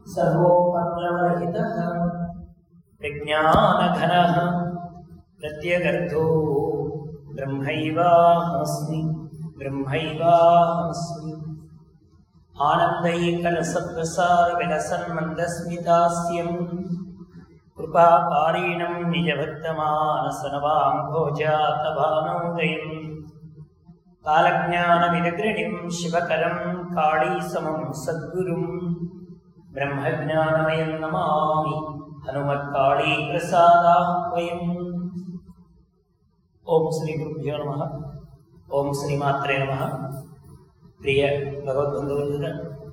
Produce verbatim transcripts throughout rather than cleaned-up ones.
सर्वोपप्लवरहितः प्रज्ञानघनः प्रत्यगर्थो ब्रह्मैवाहमस्मि ब्रह्मैवाहमस्मि आनन्दैकलसत्प्रसारविलसन्मन्दस्मितास्यं कृपापारीणं निजभक्तमानसनवाम्भोजातभानोदयं कालज्ञानविदग्रणिं शिवकरं काळीसमं सद्गुरुं ब्रह्मज्ञानमयं नमामि हनुमत्काळीप्रसादाह्वयम्। ओम श्री गुरुभ्यो नमः। ओम श्रीमात्रे नमः। प्रिय భగవద్బంధువులారా,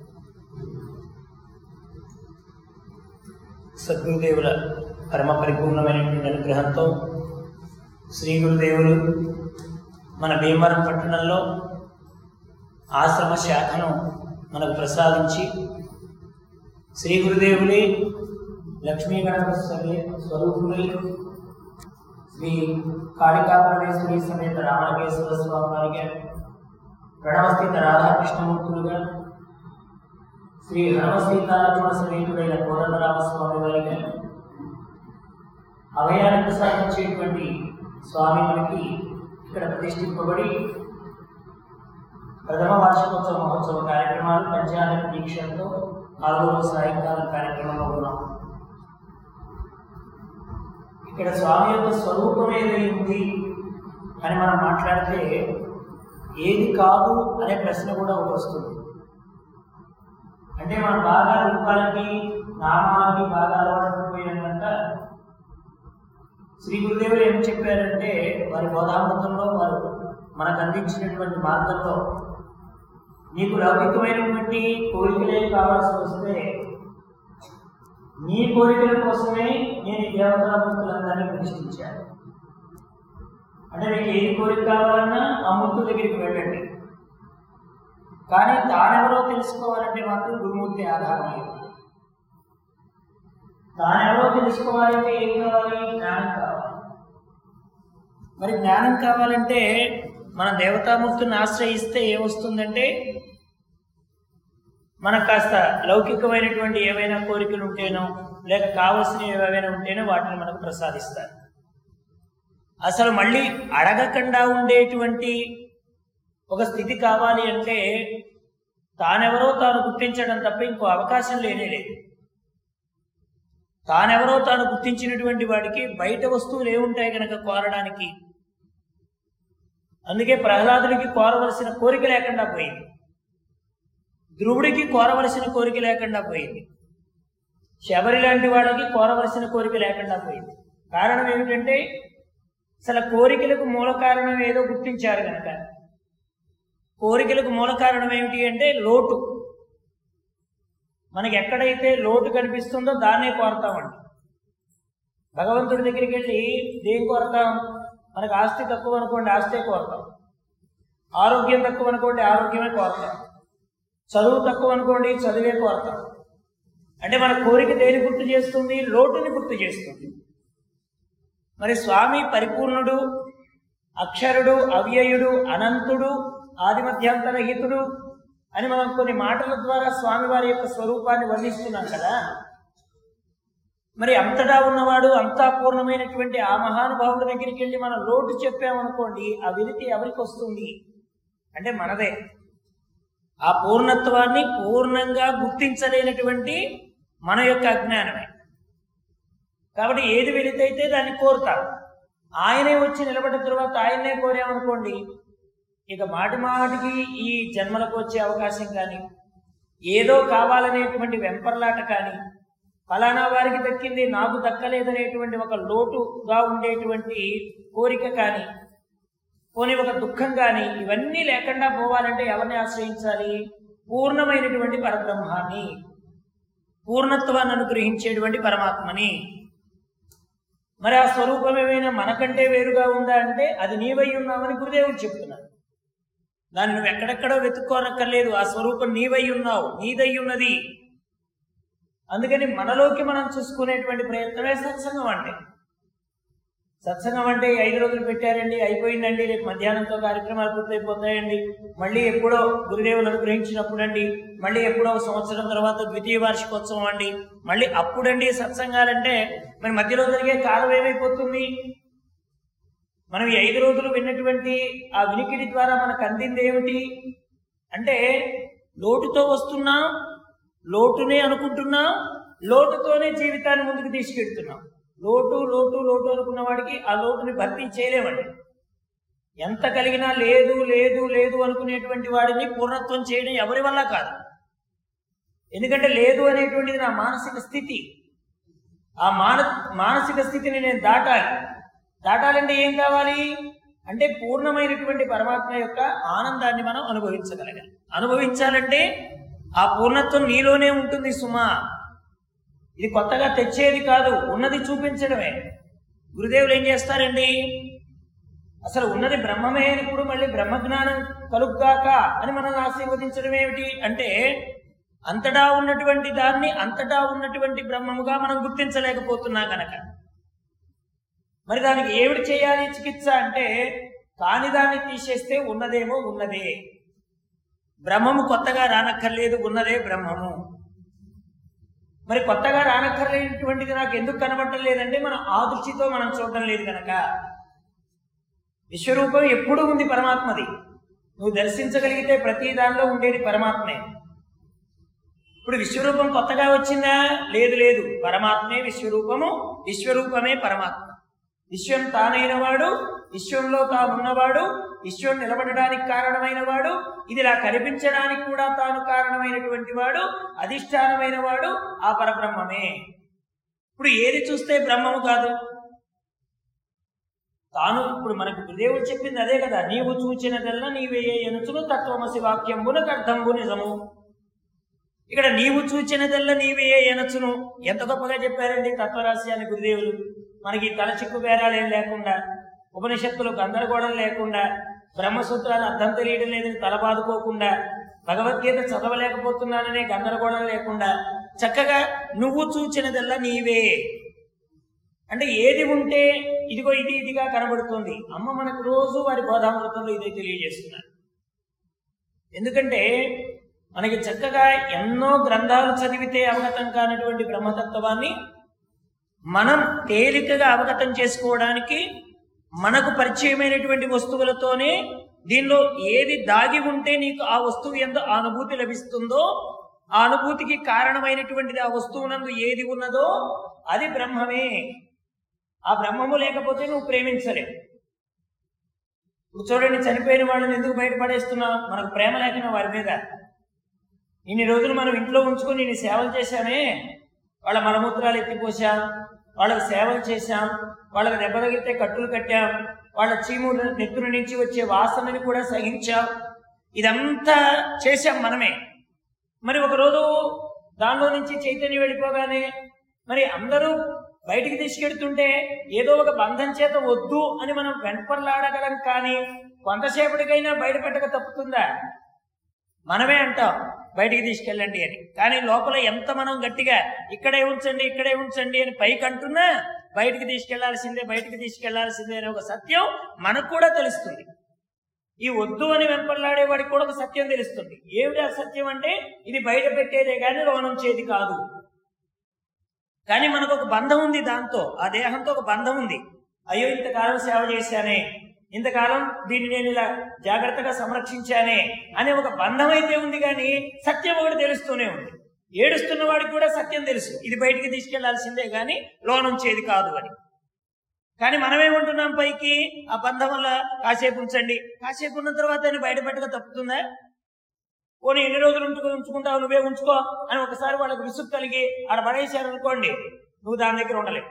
సద్గురుదేవుల పరమ పరిపూర్ణమైనటువంటి అనుగ్రహంతో శ్రీ గురుదేవులు మన భీమవరం పట్టణంలో ఆశ్రమ శాఖను మనకు ప్రసాదించి శ్రీ గురుదేవులే లక్ష్మీ గణపతి స్వరూపులై శ్రీ కాళికాపరమేశ్వరి సమేత రామలింగేశ్వర స్వామి వారిగా, ప్రణవస్థిత రాధాకృష్ణమూర్తులుగా, శ్రీ హనుమసీతాలక్ష్మణ సమేతుడైన కోదండరామస్వామి వారిగా అభయాన్ని ప్రసాదించేటువంటి స్వామి మనకి ఇక్కడ ప్రతిష్ఠింపబడి ప్రథమ వార్షికోత్సవ మహోత్సవ కార్యక్రమాలు పంచాయత దీక్షలతో నాలుగో సాయంకాలం కార్యక్రమంలో ఉన్నాం. ఇక్కడ స్వామి యొక్క స్వరూపం ఏదైంది అని మనం మాట్లాడితే ఏది కాదు అనే ప్రశ్న కూడా ఒకటి వస్తుంది. అంటే మనం బాగా రూపాలకి నామాలకి బాగా అలవాటుపోయాం కనుక శ్రీ గురుదేవులు ఏం చెప్పారంటే వారి బోధామృతంలో వారు మనకు అందించినటువంటి మార్గంలో నీకు లౌకికమైనటువంటి కోరికలే కావాల్సి వస్తే నీ కోరికల కోసమే నేను ఈ దేవతామూర్తులందరినీ ప్రతిష్ఠించాను. అంటే మీకు ఏది కోరిక కావాలన్నా ఆ మూర్తుల దగ్గరికి వెళ్ళండి, కానీ తానెవరో తెలుసుకోవాలంటే మాత్రం గురుమూర్తి ఆధారమే. తానెవరో తెలుసుకోవాలంటే ఏం కావాలి? జ్ఞానం కావాలి. మరి జ్ఞానం కావాలంటే మన దేవతామూర్తిని ఆశ్రయిస్తే ఏమొస్తుందంటే మనకు కాస్త లౌకికమైనటువంటి ఏవైనా కోరికలు ఉంటేనో లేక కావలసినవి ఏవైనా ఉంటేనో వాటిని మనకు ప్రసాదిస్తారు. అసలు మళ్ళీ అడగకుండా ఉండేటువంటి ఒక స్థితి కావాలి అంటే తానెవరో తాను గుర్తించడం తప్ప ఇంకో అవకాశం లేనే లేదు. తానెవరో తాను గుర్తించినటువంటి వాడికి బయట వస్తువులు ఏముంటాయి కనుక కోరడానికి. అందుకే ప్రహ్లాదుడికి కోరవలసిన కోరిక లేకుండా పోయింది, ధ్రువుడికి కోరవలసిన కోరిక లేకుండా పోయింది, శబరి లాంటి వాళ్ళకి కోరవలసిన కోరిక లేకుండా పోయింది. కారణం ఏమిటంటే అసలు కోరికలకు మూల కారణం ఏదో గుర్తించారు కనుక. కోరికలకు మూల కారణం ఏమిటి అంటే లోటు. మనకి ఎక్కడైతే లోటు కనిపిస్తుందో దాన్నే కోరతామండి. భగవంతుడి దగ్గరికి వెళ్ళి దేం కోరతాం? మనకు ఆస్తి తక్కువ అనుకోండి, ఆస్తే కోరతాం. ఆరోగ్యం తక్కువ అనుకోండి, ఆరోగ్యమే కోరతాం. చదువు తక్కువ అనుకోండి, చదువే కోరతాం. అంటే మన కోరిక దేని గుర్తు చేస్తుంది? లోటుని గుర్తు చేస్తుంది. మరి స్వామి పరిపూర్ణుడు, అక్షరుడు, అవ్యయుడు, అనంతుడు, ఆదిమధ్యాంతరహితుడు అని మనం కొన్ని మాటల ద్వారా స్వామి వారి యొక్క స్వరూపాన్ని వర్ణిస్తున్నాం కదా. మరి అంతటా ఉన్నవాడు, అంతా పూర్ణమైనటువంటి ఆ మహానుభావుడి దగ్గరికి వెళ్ళి మనం లోటు చెప్పామనుకోండి, ఆ వినతి ఎవరికి వస్తుంది అంటే మనదే. ఆ పూర్ణత్వాన్ని పూర్ణంగా గుర్తించలేనటువంటి మన యొక్క అజ్ఞానమే. కాబట్టి ఏది వెళితైతే దాన్ని కోరుతారు. ఆయనే వచ్చి నిలబడిన తర్వాత ఆయన్నే కోరామనుకోండి, ఇక మాటి మాటికి ఈ జన్మలకు వచ్చే అవకాశం కానీ, ఏదో కావాలనేటువంటి వెంపర్లాట కానీ, ఫలానా వారికి దక్కింది నాకు దక్కలేదనేటువంటి ఒక లోటుగా ఉండేటువంటి కోరిక కానీ, పోనీ ఒక దుఃఖం కానీ, ఇవన్నీ లేకుండా పోవాలంటే ఎవరిని ఆశ్రయించాలి? పూర్ణమైనటువంటి పరబ్రహ్మాన్ని, పూర్ణత్వాన్ని అనుగ్రహించేటువంటి పరమాత్మని. మరి ఆ స్వరూపం ఏమైనా మనకంటే వేరుగా ఉందా అంటే అది నీవై ఉన్నావని గురుదేవుడు చెప్తున్నారు. దాన్ని నువ్వు ఎక్కడెక్కడో వెతుక్కోనక్కర్లేదు, ఆ స్వరూపం నీవై ఉన్నావు, నీదై ఉన్నది. అందుకని మనలోకి మనం చూసుకునేటువంటి ప్రయత్నమే సత్సంగం అంటే. సత్సంగం అంటే ఐదు రోజులు పెట్టారండి, అయిపోయిందండి, రేపు మధ్యాహ్నంతో కార్యక్రమాలు పూర్తయిపోతాయండి, మళ్ళీ ఎప్పుడో గురుదేవులు అనుగ్రహించినప్పుడు అండి, మళ్ళీ ఎప్పుడో సంవత్సరం తర్వాత ద్వితీయ వార్షికోత్సవం అండి, మళ్ళీ అప్పుడండి సత్సంగాలంటే మరి మధ్యలో జరిగే కాలం ఏమైపోతుంది? మనం ఈ ఐదు రోజులు విన్నటువంటి ఆ వినికిడి ద్వారా మనకు అందింది ఏమిటి అంటే, లోటుతో వస్తున్నాం, లోటునే అనుకుంటున్నాం, లోటుతోనే జీవితాన్ని ముందుకు తీసుకెళ్తున్నాం. లోటు లోటు లోటు అనుకున్న వాడికి ఆ లోటుని భర్తీ చేయలేమండి. ఎంత కలిగినా లేదు లేదు లేదు అనుకునేటువంటి వాడిని పూర్ణత్వం చేయడం ఎవరి వల్ల కాదు. ఎందుకంటే లేదు అనేటువంటిది నా మానసిక స్థితి. ఆ మాన మానసిక స్థితిని నేను దాటాలి. దాటాలంటే ఏం కావాలి అంటే పూర్ణమైనటువంటి పరమాత్మ యొక్క ఆనందాన్ని మనం అనుభవించగలగాలి. అనుభవించాలంటే ఆ పూర్ణత్వం నీలోనే ఉంటుంది సుమా. ఇది కొత్తగా తెచ్చేది కాదు, ఉన్నది చూపించడమే. గురుదేవులు ఏం చేస్తారండి, అసలు ఉన్నది బ్రహ్మమే అయినప్పుడు మళ్ళీ బ్రహ్మజ్ఞానం కలుగ్గాక అని మనల్ని ఆశీర్వదించడం ఏమిటి అంటే, అంతటా ఉన్నటువంటి దాన్ని అంతటా ఉన్నటువంటి బ్రహ్మముగా మనం గుర్తించలేకపోతున్నాం కనుక మరి దానికి ఏమిటి చేయాలి చికిత్స అంటే, కాని దాన్ని తీసేస్తే ఉన్నదేమో ఉన్నదే. బ్రహ్మము కొత్తగా రానక్కర్లేదు, ఉన్నదే బ్రహ్మము. మరి కొత్తగా రానక్కర్లేనటువంటిది నాకు ఎందుకు కనబడటం లేదంటే, మనం ఆ దృష్టితో మనం చూడటం లేదు కనుక. విశ్వరూపం ఎప్పుడూ ఉంది పరమాత్మది. నువ్వు దర్శించగలిగితే ప్రతి దానిలో ఉండేది పరమాత్మే. ఇప్పుడు విశ్వరూపం కొత్తగా వచ్చిందా? లేదు లేదు, పరమాత్మే విశ్వరూపము, విశ్వరూపమే పరమాత్మ. విశ్వం తానైన వాడు, విశ్వంలో తానున్నవాడు, విశ్వం నిలబడడానికి కారణమైన వాడు, ఇది ఇలా కనిపించడానికి కూడా తాను కారణమైనటువంటి వాడు, అధిష్టానమైన వాడు ఆ పరబ్రహ్మమే. ఇప్పుడు ఏది చూస్తే బ్రహ్మము కాదు? తాను ఇప్పుడు మనకు గురుదేవుడు చెప్పింది అదే కదా, నీవు చూచినదల్లా నీవే ఎనుచును తత్వమసి వాక్యంబునకు అర్థంబు నిజము. ఇక్కడ నీవు చూచినదల్లా నీవే ఎనచును ఎంత గొప్పగా చెప్పారండి తత్వరహస్యాన్ని గురుదేవులు. మనకి తలచిక్కు బేరాలు ఏం లేకుండా, ఉపనిషత్తులు గందరగోళం లేకుండా, బ్రహ్మసూత్రాలు అర్థం తెలియడం లేదని తలబాదుకోకుండా, భగవద్గీత చదవలేకపోతున్నాననే గందరగోళం లేకుండా చక్కగా నువ్వు చూచినదల్లా నీవే అంటే ఏది ఉంటే ఇదిగో ఇది ఇదిగా కనబడుతుంది. అమ్మ మనకు రోజు వారి బోధామృతంలో ఇదే తెలియజేస్తున్నారు. ఎందుకంటే మనకి చక్కగా ఎన్నో గ్రంథాలు చదివితే అవగతం కానటువంటి బ్రహ్మతత్వాన్ని మనం తేలికగా అవగతం చేసుకోవడానికి మనకు పరిచయమైనటువంటి వస్తువులతోనే, దీనిలో ఏది దాగి ఉంటే నీకు ఆ వస్తువు యందు ఆ అనుభూతి లభిస్తుందో, ఆ అనుభూతికి కారణమైనటువంటిది ఆ వస్తువునందు ఏది ఉన్నదో అది బ్రహ్మమే. ఆ బ్రహ్మము లేకపోతే నువ్వు ప్రేమించలేవు. ఇప్పుడు చూడండి, చనిపోయిన వాళ్ళని ఎందుకు బయటపడేస్తున్నావు? మనకు ప్రేమ లేకుండా వారి మీద. ఇన్ని రోజులు మనం ఇంట్లో ఉంచుకొని ఇన్ని సేవలు చేశామే, వాళ్ళ మలమూత్రాలు ఎత్తిపోసాం, వాళ్ళకి సేవలు చేశాం, వాళ్ళకి దెబ్బ తగిలితే కట్టులు కట్టాం, వాళ్ళ చీము నెత్తుల నుంచి వచ్చే వాసనని కూడా సహించాం. ఇదంతా చేశాం మనమే. మరి ఒకరోజు దానిలో నుంచి చైతన్యం వెళ్ళిపోగానే మరి అందరూ బయటికి తీసుకెడుతుంటే ఏదో ఒక బంధం చేత వద్దు అని మనం వెంపర్లాడగలం, కానీ కొంతసేపటికైనా బయటపెట్టక తప్పుతుందా? మనమే అంటాం బయటికి తీసుకెళ్ళండి అని, కానీ లోపల ఎంత మనం గట్టిగా ఇక్కడే ఉంచండి ఇక్కడే ఉంచండి అని పైకి అంటున్నా బయటికి తీసుకెళ్లాల్సిందే బయటికి తీసుకెళ్లాల్సిందే అనే ఒక సత్యం మనకు కూడా తెలుస్తుంది. ఈ వద్దు అని వెంపర్లాడే వాడికి కూడా ఒక సత్యం తెలుస్తుంది. ఏమిటి ఆ సత్యం అంటే, ఇది బయట పెట్టేదే కానీ లోనుంచేది కాదు. కానీ మనకు ఒక బంధం ఉంది, దాంతో ఆ దేహంతో ఒక బంధం ఉంది. అయ్యో ఇంతకాలం సేవ చేశానే, ఇంతకాలం దీన్ని నేను ఇలా జాగ్రత్తగా సంరక్షించానే అనే ఒక బంధం అయితే ఉంది, కానీ సత్యం ఒకటి తెలుస్తూనే ఉంది. ఏడుస్తున్న వాడికి కూడా సత్యం తెలుసు, ఇది బయటికి తీసుకెళ్లాల్సిందే కానీ లోనుంచేది కాదు అని. కానీ మనమేమంటున్నాం, పైకి ఆ బంధం వల్ల కాసేపు ఉంచండి, కాసేపు ఉన్న తర్వాత అని బయటపెట్టక తప్పుతుందా? పోనీ ఎన్ని రోజులు ఉంచుకో ఉంచుకుంటావు నువ్వే ఉంచుకో అని ఒకసారి వాళ్ళకి విసుగు కలిగి ఆడ పడేశారు అనుకోండి, నువ్వు దాని దగ్గర ఉండలేవు.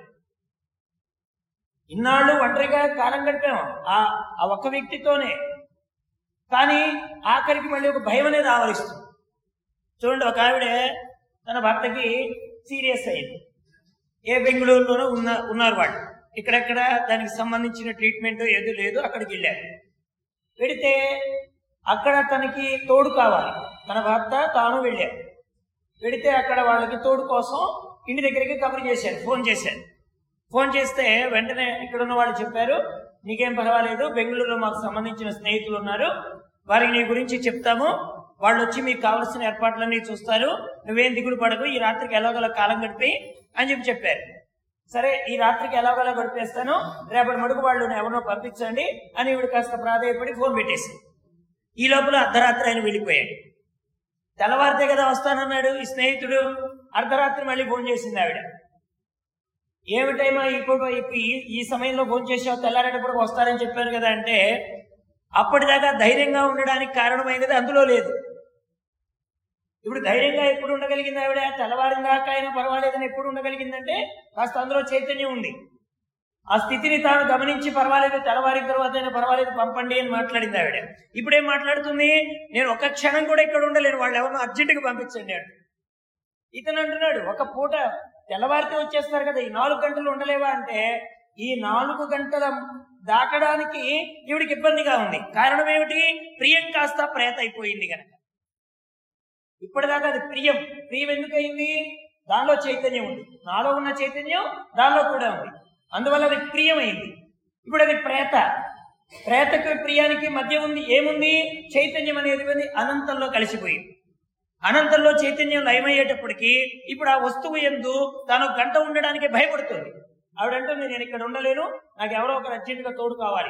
ఇన్నాళ్ళు ఒంటరిగా కాలం గడిపాము ఆ ఆ ఒక్క వ్యక్తితోనే, కానీ ఆఖరికి మళ్ళీ ఒక భయం అనేది ఆవరిస్తుంది. చూడండి, ఒక ఆవిడ తన భర్తకి సీరియస్ అయింది. ఏ బెంగళూరులోనూ ఉన్న ఉన్నారు వాళ్ళు, ఇక్కడెక్కడ దానికి సంబంధించిన ట్రీట్మెంట్ ఏదో లేదు, అక్కడికి వెళ్ళారు. వెడితే అక్కడ తనకి తోడు కావాలి, తన భర్త తాను వెళ్ళారు. వెడితే అక్కడ వాళ్ళకి తోడు కోసం ఇంటి దగ్గరికి కబురు చేశారు, ఫోన్ చేశారు. ఫోన్ చేస్తే వెంటనే ఇక్కడ ఉన్న వాళ్ళు చెప్పారు, నీకేం పర్వాలేదు, బెంగళూరులో మాకు సంబంధించిన స్నేహితులు ఉన్నారు, వారికి నీ గురించి చెప్తాము, వాళ్ళు వచ్చి మీకు కావాల్సిన ఏర్పాట్లన్నీ చూస్తారు, నువ్వేం దిగులు పడకు, ఈ రాత్రికి ఎలాగోలా కాలం గడిపి అని చెప్పి చెప్పారు. సరే, ఈ రాత్రికి ఎలాగోలా గడిపేస్తాను, రేపటి మడుగు వాళ్ళు ఎవరినో పంపించండి అని ఇవిడు కాస్త ప్రాధాయపడి ఫోన్ పెట్టేసి, ఈ లోపల అర్ధరాత్రి ఆయన వెళ్ళిపోయాడు. తెల్లవారితే కదా వస్తానన్నాడు ఈ స్నేహితుడు, అర్ధరాత్రి మళ్ళీ ఫోన్ చేసింది ఆవిడ. ఏమిటైమా ఇప్పుడు ఈ సమయంలో ఫోన్ చేసావు, తెల్లారేటప్పుడు వస్తారని చెప్పారు కదా అంటే, అప్పటిదాకా ధైర్యంగా ఉండడానికి కారణమైనది అందులో లేదు. ఇప్పుడు ధైర్యంగా ఎప్పుడు ఉండగలిగింది ఆవిడ? తెల్లవారిందాకా అయినా పర్వాలేదని ఎప్పుడు ఉండగలిగిందంటే కాస్త అందులో చైతన్యం ఉంది. ఆ స్థితిని తాను గమనించి పర్వాలేదు, తెల్లవారిన తర్వాత అయినా పర్వాలేదు పంపండి అని మాట్లాడింది ఆవిడ. ఇప్పుడేం మాట్లాడుతుంది, నేను ఒక క్షణం కూడా ఇక్కడ ఉండలేను, వాళ్ళు ఎవరినో అర్జెంటుగా పంపించండి అంట. ఇతను అంటున్నాడు, ఒక పూట తెల్లవారితే వచ్చేస్తారు కదా, ఈ నాలుగు గంటలు ఉండలేవా అంటే, ఈ నాలుగు గంటల దాటడానికి ఈవిడికి ఇబ్బందిగా ఉంది. కారణం ఏమిటి? ప్రియం కాస్త ప్రేత అయిపోయింది కనుక. ఇప్పటిదాకా అది ప్రియం. ప్రియం ఎందుకు అయింది? దానిలో చైతన్యం ఉంది, నాలో ఉన్న చైతన్యం దానిలో కూడా ఉంది, అందువల్ల అది ప్రియమైంది. ఇప్పుడు అది ప్రేత. ప్రేతకు ప్రియానికి మధ్య ఉంది ఏముంది? చైతన్యం అనేది అనంతంలో కలిసిపోయింది. అనంతంలో చైతన్యం లయమయ్యేటప్పటికీ ఇప్పుడు ఆ వస్తువు యందు తాను గంట ఉండడానికి భయపడుతుంది. ఆవిడంటుంది, నేను ఇక్కడ ఉండలేను, నాకు ఎవరో ఒకరు అర్జెంటుగా తోడు కావాలి.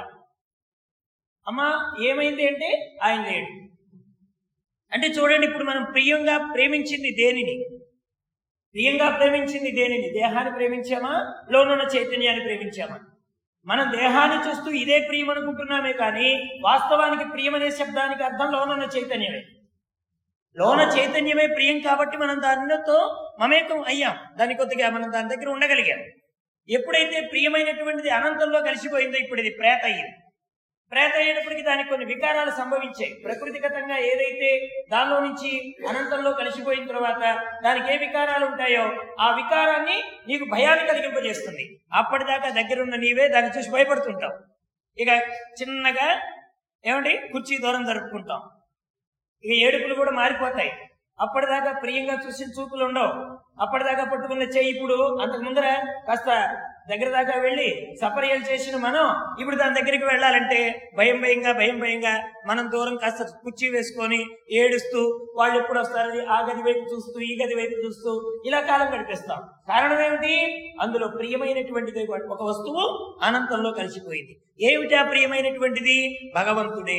అమ్మా ఏమైంది అంటే, ఆయన లేడు. అంటే చూడండి, ఇప్పుడు మనం ప్రియంగా ప్రేమించింది దేనిని? ప్రియంగా ప్రేమించింది దేనిని? దేహాన్ని ప్రేమించామా, లోనున్న చైతన్యాన్ని ప్రేమించామా? మనం దేహాన్ని చూస్తూ ఇదే ప్రియం అనుకుంటున్నామే కానీ వాస్తవానికి ప్రియం అనే శబ్దానికి అర్థం లోనున్న చైతన్యమే. లోన చైతన్యమే ప్రియం కాబట్టి మనం దానితో మమేకం అయ్యాం, దాని కొద్దిగా మనం దాని దగ్గర ఉండగలిగాం. ఎప్పుడైతే ప్రియమైనటువంటిది అనంతంలో కలిసిపోయిందో ఇప్పుడు ఇది ప్రేత అయ్యింది. ప్రేత అయ్యేటప్పటికి దానికి కొన్ని వికారాలు సంభవించాయి. ప్రకృతిగతంగా ఏదైతే దానిలో నుంచి అనంతంలో కలిసిపోయిన తర్వాత దానికి ఏ వికారాలు ఉంటాయో ఆ వికారాన్ని నీకు భయాన్ని కలిగింపజేస్తుంది. అప్పటిదాకా దగ్గరున్న నీవే దాన్ని చూసి భయపడుతుంటావు. ఇక చిన్నగా ఏమండి కుర్చీ దూరం జరుపుకుంటాం. ఇక ఏడుపులు కూడా మారిపోతాయి. అప్పటిదాకా ప్రియంగా చూసిన చూపులు ఉండవు. అప్పటిదాకా పట్టుకున్న చెయ్యి ఇప్పుడు అంతకు ముందర కాస్త దగ్గర దాకా వెళ్ళి సపర్యలు చేసిన మనం ఇప్పుడు దాని దగ్గరికి వెళ్ళాలంటే భయం భయంగా భయం భయంగా మనం దూరం కాస్త కుర్చీ వేసుకొని ఏడుస్తూ వాళ్ళు ఎప్పుడు వస్తారని ఆ గది వైపు చూస్తూ ఈ గది వైపు చూస్తూ ఇలా కాలం గడిపిస్తాం. కారణం ఏమిటి? అందులో ప్రియమైనటువంటిది ఒక వస్తువు అనంతంలో కలిసిపోయింది. ఏమిటి ఆ ప్రియమైనటువంటిది? భగవంతుడే,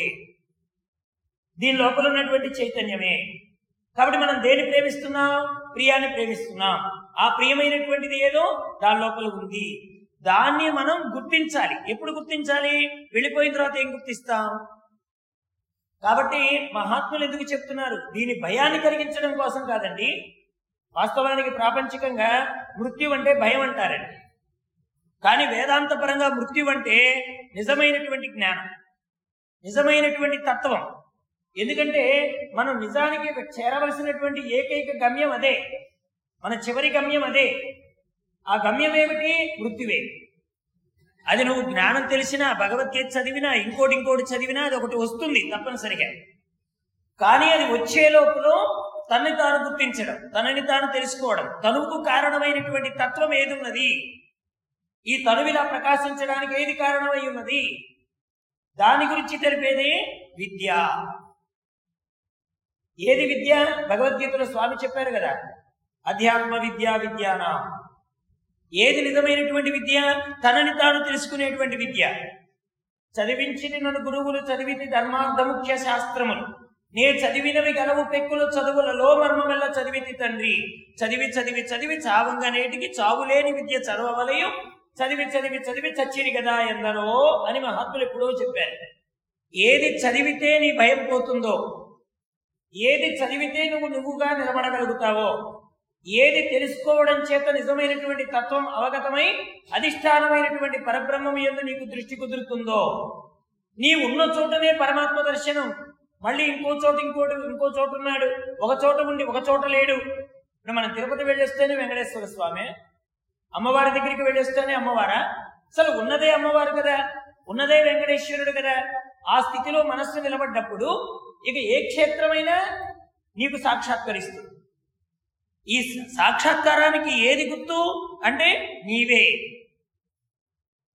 దీని లోపల ఉన్నటువంటి చైతన్యమే. కాబట్టి మనం దేని ప్రేమిస్తున్నాం? ప్రియాన్ని ప్రేమిస్తున్నాం. ఆ ప్రియమైనటువంటిది ఏదో దాని లోపల ఉంది, దాన్ని మనం గుర్తించాలి. ఎప్పుడు గుర్తించాలి? వెళ్ళిపోయిన తర్వాత ఏం గుర్తిస్తాం? కాబట్టి మహాత్ములు ఎందుకు చెప్తున్నారు? దీని భయాన్ని కలిగించడం కోసం కాదండి. వాస్తవానికి ప్రాపంచికంగా మృత్యు అంటే భయం అంటారండి. కానీ వేదాంత పరంగా మృత్యు అంటే నిజమైనటువంటి జ్ఞానం, నిజమైనటువంటి తత్వం. ఎందుకంటే మనం నిజానికి చేరవలసినటువంటి ఏకైక గమ్యం అదే, మన చివరి గమ్యం అదే. ఆ గమ్యం ఏమిటి? మృత్యువే. అది నువ్వు జ్ఞానం తెలిసినా, భగవద్గీత చదివినా, ఇంకోటి ఇంకోటి చదివినా అది ఒకటి వస్తుంది తప్పనిసరిగా. కానీ అది వచ్చే లోపల తనని తాను గుర్తించడం, తనని తాను తెలుసుకోవడం, తనువుకు కారణమైనటువంటి తత్వం ఏది ఉన్నది, ఈ తనువిలా ప్రకాశించడానికి ఏది కారణమై ఉన్నది, దాని గురించి తెలిపేదే విద్య. ఏది విద్య? భగవద్గీతలో స్వామి చెప్పారు కదా, అధ్యాత్మ విద్య విద్యానా. ఏది నిజమైనటువంటి విద్య? తనని తాను తెలుసుకునేటువంటి విద్య. చదివించి నన్ను గురువులు చదివితి ధర్మార్థముఖ్య శాస్త్రములు, నే చదివినవి గలవు పెక్కులు చదువులలో మర్మమెల్ల చదివితి తండ్రి. చదివి చదివి చదివి చావంగా నేటికి చావులేని విద్య చదవవలయు, చదివి చదివి చదివి చచ్చిరి కదా ఎందరో అని మహాత్ములు ఎప్పుడో చెప్పారు. ఏది చదివితే నీ భయం పోతుందో, ఏది చదివితే నువ్వు నువ్వుగా నిలబడగలుగుతావో, ఏది తెలుసుకోవడం చేత నిజమైనటువంటి తత్వం అవగతమై అధిష్టానమైనటువంటి పరబ్రహ్మం యందు నీకు దృష్టి కుదురుతుందో, నీ ఉన్న చోటనే పరమాత్మ దర్శనం. మళ్ళీ ఇంకో చోట ఇంకోటి ఇంకో చోట ఉన్నాడు, ఒక చోట ఉండి ఒక చోట లేడు. ఇప్పుడు మనం తిరుపతి వెళ్ళేస్తేనే వెంకటేశ్వర స్వామి, అమ్మవారి దగ్గరికి వెళ్ళేస్తేనే అమ్మవారా? అసలు ఉన్నదే అమ్మవారు కదా, ఉన్నదే వెంకటేశ్వరుడు కదా. ఆ స్థితిలో మనస్సు నిలబడ్డప్పుడు ఇక ఏ క్షేత్రమైనా నీకు సాక్షాత్కరిస్తుంది. ఈ సాక్షాత్కారానికి ఏది గుర్తు అంటే నీవే.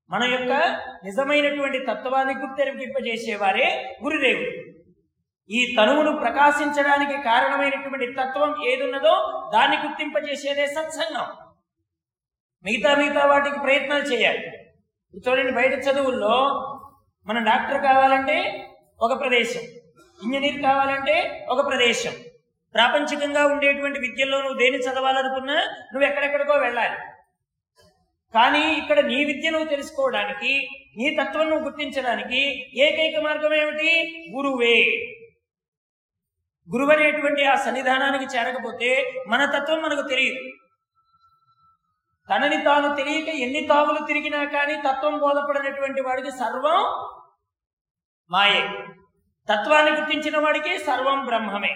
మన యొక్క నిజమైనటువంటి తత్వాన్ని గుర్తెరిపింపజేసేవారే గురుదేవుడు. ఈ తనువును ప్రకాశించడానికి కారణమైనటువంటి తత్వం ఏదున్నదో దాన్ని గుర్తింపజేసేదే సత్సంగం. మిగతా మిగతా వాటికి ప్రయత్నాలు చేయాలి. చూడండి, బయట చదువుల్లో మన డాక్టర్ కావాలంటే ఒక ప్రదేశం, ఇంజనీర్ కావాలంటే ఒక ప్రదేశం. ప్రాపంచికంగా ఉండేటువంటి విద్యల్లో నువ్వు దేన్ని చదవాలనుకున్నా నువ్వు ఎక్కడెక్కడికో వెళ్ళాలి. కానీ ఇక్కడ నీ విద్య నువ్వు తెలుసుకోవడానికి, నీ తత్వం నువ్వు గుర్తించడానికి ఏకైక మార్గం ఏమిటి? గురువే. గురువు అనేటువంటి ఆ సన్నిధానానికి చేరకపోతే మన తత్వం మనకు తెలియదు. తనని తాను తెలియక ఎన్ని తావులు తిరిగినా కానీ తత్వం బోధపడినటువంటి వాడికి సర్వం మాయే. తత్వాన్ని గుర్తించిన వాడికి సర్వం బ్రహ్మమే.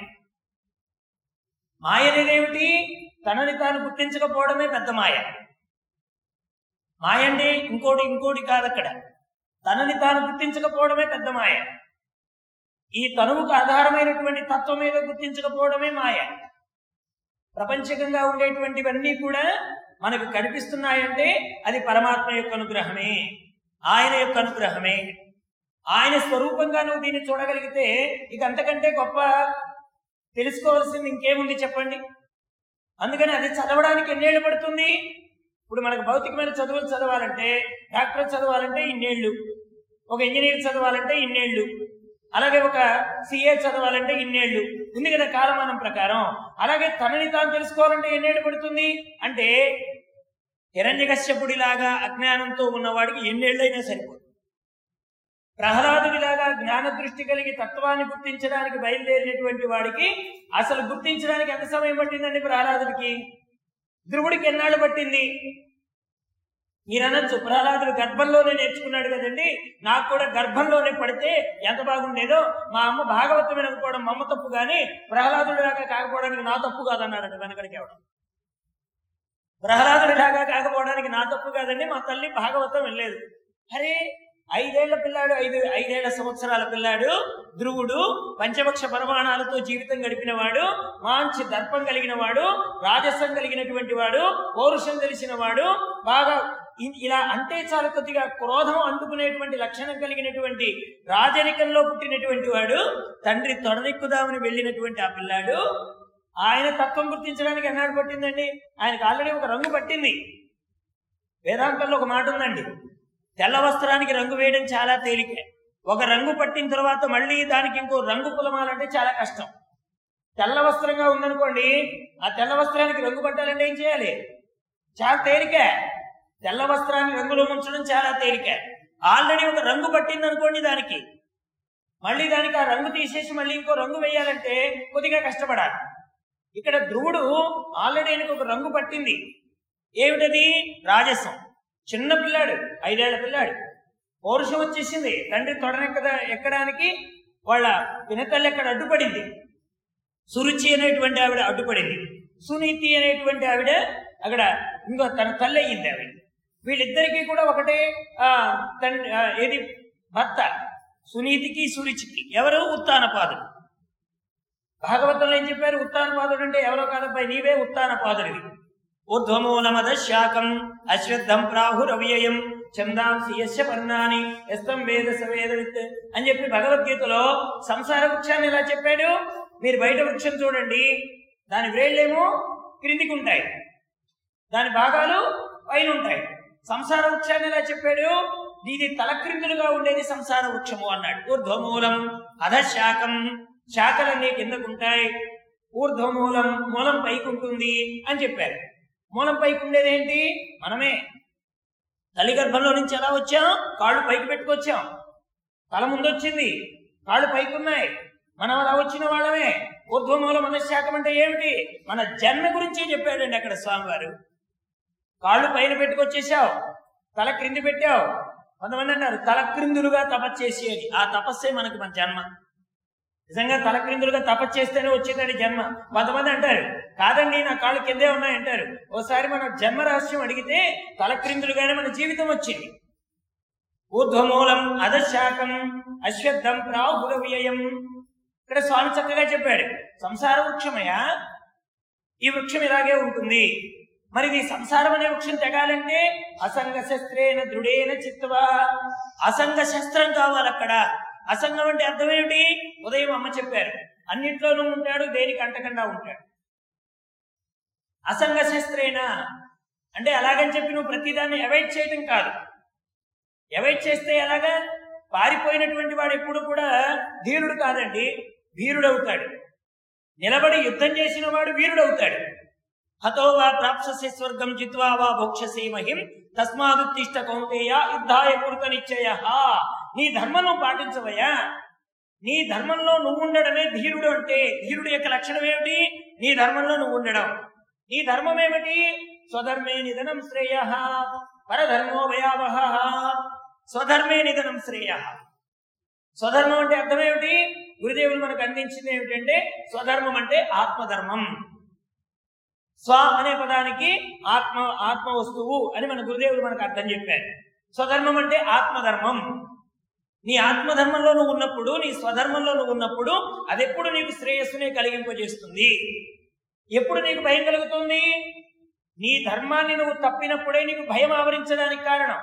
మాయ అనేదేమిటి? తనని తాను గుర్తించకపోవడమే పెద్ద మాయ. మాయ అంటే ఇంకోటి ఇంకోటి కాదు, అక్కడ తనని తాను గుర్తించకపోవడమే పెద్ద మాయ. ఈ తనువుకు ఆధారమైనటువంటి తత్వం ఏదో గుర్తించకపోవడమే మాయ. ప్రపంచకంగా ఉండేటువంటివన్నీ కూడా మనకు కనిపిస్తున్నాయంటే అది పరమాత్మ యొక్క అనుగ్రహమే, ఆయన యొక్క అనుగ్రహమే. ఆయన స్వరూపంగా నువ్వు దీన్ని చూడగలిగితే ఇక అంతకంటే గొప్ప తెలుసుకోవాల్సింది ఇంకేముంది చెప్పండి. అందుకని అది చదవడానికి ఎన్నేళ్ళు పడుతుంది? ఇప్పుడు మనకు భౌతికమైన చదువులు చదవాలంటే, డాక్టర్ చదవాలంటే ఇన్నేళ్ళు, ఒక ఇంజనీర్ చదవాలంటే ఇన్నేళ్ళు, అలాగే ఒక సిఏ చదవాలంటే ఇన్నేళ్ళు ఉంది కదా కాలమానం ప్రకారం. అలాగే తనని తాను తెలుసుకోవాలంటే ఎన్నేళ్ళు పడుతుంది అంటే హిరణ్యకశ్యపుడిలాగా అజ్ఞానంతో ఉన్నవాడికి ఎన్నేళ్ళైనా సరిపోదు. ప్రహ్లాదుడిలాగా జ్ఞాన దృష్టి కలిగి తత్వాన్ని గుర్తించడానికి బయలుదేరినటువంటి వాడికి అసలు గుర్తించడానికి ఎంత సమయం పట్టిందండి? ప్రహ్లాదుడికి. ధ్రువుడికి ఎన్నాళ్ళు పట్టింది? మీరు అనొచ్చు, ప్రహ్లాదుడు గర్భంలోనే నేర్చుకున్నాడు కదండి, నాకు కూడా గర్భంలోనే పడితే ఎంత బాగుండేదో. మా అమ్మ భాగవతం వినకపోవడం మా అమ్మ తప్పు, కానీ ప్రహ్లాదుడిలాగా కాకపోవడానికి నా తప్పు కాదన్నాడండి వెనకడికి ఎవడం. ప్రహ్లాదుడిలాగా కాకపోవడానికి నా తప్పు కాదండి, మా తల్లి భాగవతం వినలేదు. అరే, ఐదేళ్ల పిల్లాడు, ఐదు ఐదేళ్ల సంవత్సరాల పిల్లాడు ధ్రువుడు, పంచపక్ష పరమాణాలతో జీవితం గడిపిన వాడు, మంచి దర్పం కలిగిన వాడు, రాజసం కలిగినటువంటి వాడు, పౌరుషం తెలిసిన వాడు, బాగా ఇలా అంటే చాలా కొద్దిగా క్రోధం అందుకునేటువంటి లక్షణం కలిగినటువంటి రాజరికంలో పుట్టినటువంటి వాడు, తండ్రి తొడనెక్కుదామని వెళ్ళినటువంటి ఆ పిల్లాడు ఆయన తత్వం గుర్తించడానికి ఎన్నాడు పట్టిందండి? ఆయనకు ఆల్రెడీ ఒక రంగు పట్టింది. వేదాంతంలో ఒక మాట ఉందండి, తెల్ల వస్త్రానికి రంగు వేయడం చాలా తేలికే, ఒక రంగు పట్టిన తర్వాత మళ్ళీ దానికి ఇంకో రంగు కులమాలంటే చాలా కష్టం. తెల్ల వస్త్రంగా ఉందనుకోండి, ఆ తెల్ల వస్త్రానికి రంగు పట్టాలంటే ఏం చేయాలి? చాలా తేలికే. తెల్ల వస్త్రాన్ని రంగులో ముంచడం చాలా తేలికే. ఆల్రెడీ ఒక రంగు పట్టింది అనుకోండి, దానికి మళ్ళీ దానికి ఆ రంగు తీసేసి మళ్ళీ ఇంకో రంగు వేయాలంటే కొద్దిగా కష్టపడాలి. ఇక్కడ ధ్రువుడు ఆల్రెడీ ఆయనకు ఒక రంగు పట్టింది. ఏమిటది? రాజసం. చిన్న పిల్లాడు, ఐదేళ్ల పిల్లాడు, పౌరుషం వచ్చేసింది. తండ్రి తొడనెక్కద ఎక్కడానికి వాళ్ళ పినతల్లి అక్కడ అడ్డుపడింది. సురుచి అనేటువంటి ఆవిడ అడ్డుపడింది. సునీతి అనేటువంటి ఆవిడ అక్కడ ఇంకో తన తల్లి అయ్యింది ఆవిడ. వీళ్ళిద్దరికీ కూడా ఒకటే ఆ తండ్రి ఏది భర్త. సునీతికి సురుచికి ఎవరు? ఉత్తానపాదుడు. భాగవతంలో ఏం చెప్పారు? ఉత్తానపాదుడు అంటే ఎవరో కాదబ్బాయి, నీవే ఉత్తానపాదుడివి. ఊర్ధ్వమూలమద శాకం అశ్వత్థం ప్రాహురవ్యయం చందాంసి యస్య పర్ణాని యస్తం వేద సవేదవిత్ అని చెప్పి భగవద్గీతలో సంసార వృక్షాన్ని ఎలా చెప్పాడు? మీరు బయట వృక్షం చూడండి, దాని వ్రేళ్ళేమో క్రిందికి ఉంటాయి, దాని భాగాలు పైన ఉంటాయి. సంసార వృక్షాన్ని ఎలా చెప్పాడు? దీని తలక్రిందులుగా ఉండేది సంసార వృక్షము అన్నాడు. ఊర్ధ్వమూలం అధశాకం, శాఖలన్నీ కిందకుంటాయి. ఊర్ధ్వమూలం, మూలం పైకి ఉంటుంది అని చెప్పారు. మూలం పైకి ఉండేది ఏంటి? మనమే. తల్లి గర్భంలో నుంచి ఎలా వచ్చాం? కాళ్ళు పైకి పెట్టుకొచ్చాం. తల ముందు వచ్చింది, కాళ్ళు పైకి ఉన్నాయి, మనం అలా వచ్చిన వాళ్ళమే. ఊర్ధ్వమూల మనశ్శాఖం అంటే ఏమిటి? మన జన్మ గురించి చెప్పాడండి అక్కడ స్వామివారు. కాళ్ళు పైన పెట్టుకొచ్చేసావు, తల క్రింది పెట్టావు. కొంతమంది అంటారు తల క్రిందులుగా తపస్సు చేసి అని. ఆ తపస్సే మనకి మన జన్మ. నిజంగా తల క్రిందులుగా తపస్సు చేస్తేనే వచ్చేదాడి జన్మ. కొంతమంది అంటారు కాదండి నా కాళ్ళు కిందే ఉన్నాయంటారు. ఓసారి మన జన్మ రహస్యం అడిగితే తల క్రిందులుగానే మన జీవితం వచ్చింది. ఊర్ధ్వమూలం అధశాకం అశ్వత్థం ప్రాహురవ్యయం. ఇక్కడ స్వామి చక్కగా చెప్పాడు, సంసార వృక్షమయ్యా, ఈ వృక్షం ఇలాగే ఉంటుంది. మరి ఇది సంసారం అనే వృక్షం తెగాలంటే అసంగ శస్త్రేణ దృఢేన చిత్వా, అసంగ శస్త్రం కావాలి అక్కడ. అసంగం అంటే అర్థం ఏమిటి? ఉదయం అమ్మ చెప్పారు, అన్నింట్లోనూ ఉంటాడు, దేనికి అంటకుండా ఉంటాడు. అసంగ శస్త్రేణ అంటే అలాగని చెప్పి నువ్వు ప్రతిదాన్ని అవాయిడ్ చేయడం కాదు. అవాయిడ్ చేస్తే ఎలాగా? పారిపోయినటువంటి వాడు ఎప్పుడు కూడా ధీరుడు కాదండి, వీరుడవుతాడు. నిలబడి యుద్ధం చేసిన వాడు వీరుడవుతాడు. హతో వా ప్రాప్స్యసి స్వర్గం జిత్వా వా భోక్ష్యసి మహిం తస్మాదుత్తిష్ట కౌంతేయ యుద్ధాయ కృత నిశ్చయః. నీ ధర్మం నువ్వు పాటించవయ్యా. నీ ధర్మంలో నువ్వు ఉండడమే ధీరుడు అంటే. ధీరుడు యొక్క లక్షణం ఏమిటి? నీ ధర్మంలో నువ్వు ఉండడం. నీ ధర్మం ఏమిటి? స్వధర్మే నిధనం శ్రేయః పరధర్మో భయావహః. స్వధర్మే నిధనం శ్రేయః. స్వధర్మం అంటే అర్థం ఏమిటి? గురుదేవులు మనకు అందించింది ఏమిటంటే స్వధర్మం అంటే ఆత్మధర్మం. స్వ అనే పదానికి ఆత్మ ఆత్మ వస్తువు అని మన గురుదేవులు మనకు అర్థం చెప్పారు. స్వధర్మం అంటే ఆత్మధర్మం. నీ ఆత్మధర్మంలో నువ్వు ఉన్నప్పుడు, నీ స్వధర్మంలో నువ్వు ఉన్నప్పుడు అది ఎప్పుడు నీకు శ్రేయస్సునే కలిగింపజేస్తుంది. ఎప్పుడు నీకు భయం కలుగుతుంది? నీ ధర్మాన్ని నువ్వు తప్పినప్పుడే నీకు భయం ఆవరించడానికి కారణం.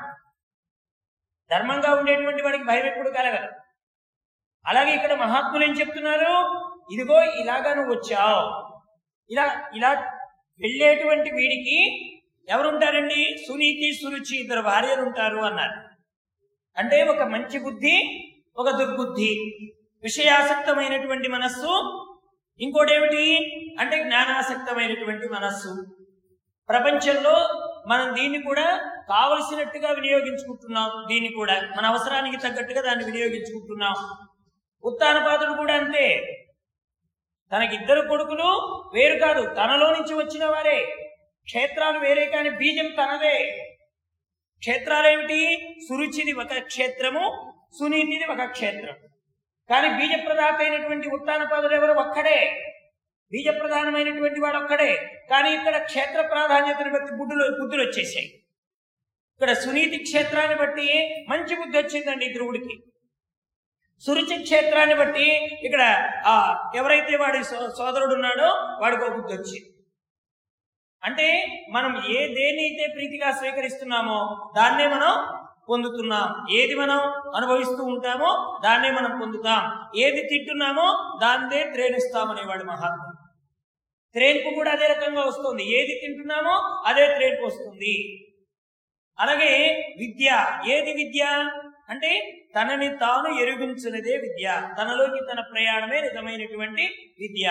ధర్మంగా ఉండేటువంటి వాడికి భయం ఎప్పుడు కలగదు. అలాగే ఇక్కడ మహాత్ములు ఏం చెప్తున్నారు? ఇదిగో ఇలాగా నువ్వు వచ్చావు, ఇలా ఇలా వెళ్ళేటువంటి వీడికి ఎవరుంటారండి? సునీతి సురుచి ఇద్దరు భార్యలు ఉంటారు అన్నారు. అంటే ఒక మంచి బుద్ధి, ఒక దుర్బుద్ధి, విషయాసక్తమైనటువంటి మనస్సు, ఇంకోటి ఏమిటి అంటే జ్ఞానాసక్తమైనటువంటి మనస్సు. ప్రపంచంలో మనం దీన్ని కూడా కావలసినట్టుగా వినియోగించుకుంటున్నాం. దీన్ని కూడా మన అవసరానికి తగ్గట్టుగా దాన్ని వినియోగించుకుంటున్నాం. ఉత్తానపాదుడు కూడా అంతే. తనకిద్దరు కొడుకులు వేరు కాదు, తనలో నుంచి వచ్చిన వారే. క్షేత్రాలు వేరే కానీ బీజం తనదే. క్షేత్రాలు ఏమిటి? సురుచిది ఒక క్షేత్రము, సునీతిది ఒక క్షేత్రం. కానీ బీజప్రదాత అయినటువంటి ఉత్తానపాదుడు ఎవరు? ఒక్కడే. బీజప్రధానమైనటువంటి వాడు ఒక్కడే. కానీ ఇక్కడ క్షేత్ర ప్రాధాన్యతను బట్టి బుద్ధులు బుద్ధులు వచ్చేసాయి. ఇక్కడ సునీతి క్షేత్రాన్ని బట్టి మంచి బుద్ధి వచ్చిందండి ధ్రువుడికి. సురుచి క్షేత్రాన్ని బట్టి ఇక్కడ ఆ ఎవరైతే వాడి సోదరుడు ఉన్నాడో వాడికి ఒక బుద్ధి వచ్చింది. అంటే మనం ఏ దేన్నైతే ప్రీతిగా స్వీకరిస్తున్నామో దాన్నే మనం పొందుతున్నాం. ఏది మనం అనుభవిస్తూ ఉంటామో దాన్నే మనం పొందుతాం. ఏది తింటున్నామో దాన్నే త్రేణిస్తామనేవాడు మహాత్ముడు. త్రేన్పు కూడా అదే రకంగా వస్తుంది. ఏది తింటున్నామో అదే త్రేన్పు వస్తుంది. అలాగే విద్య. ఏది విద్య అంటే తనని తాను ఎరుగించున్నదే విద్య. తనలోకి తన ప్రయాణమే నిజమైనటువంటి విద్య.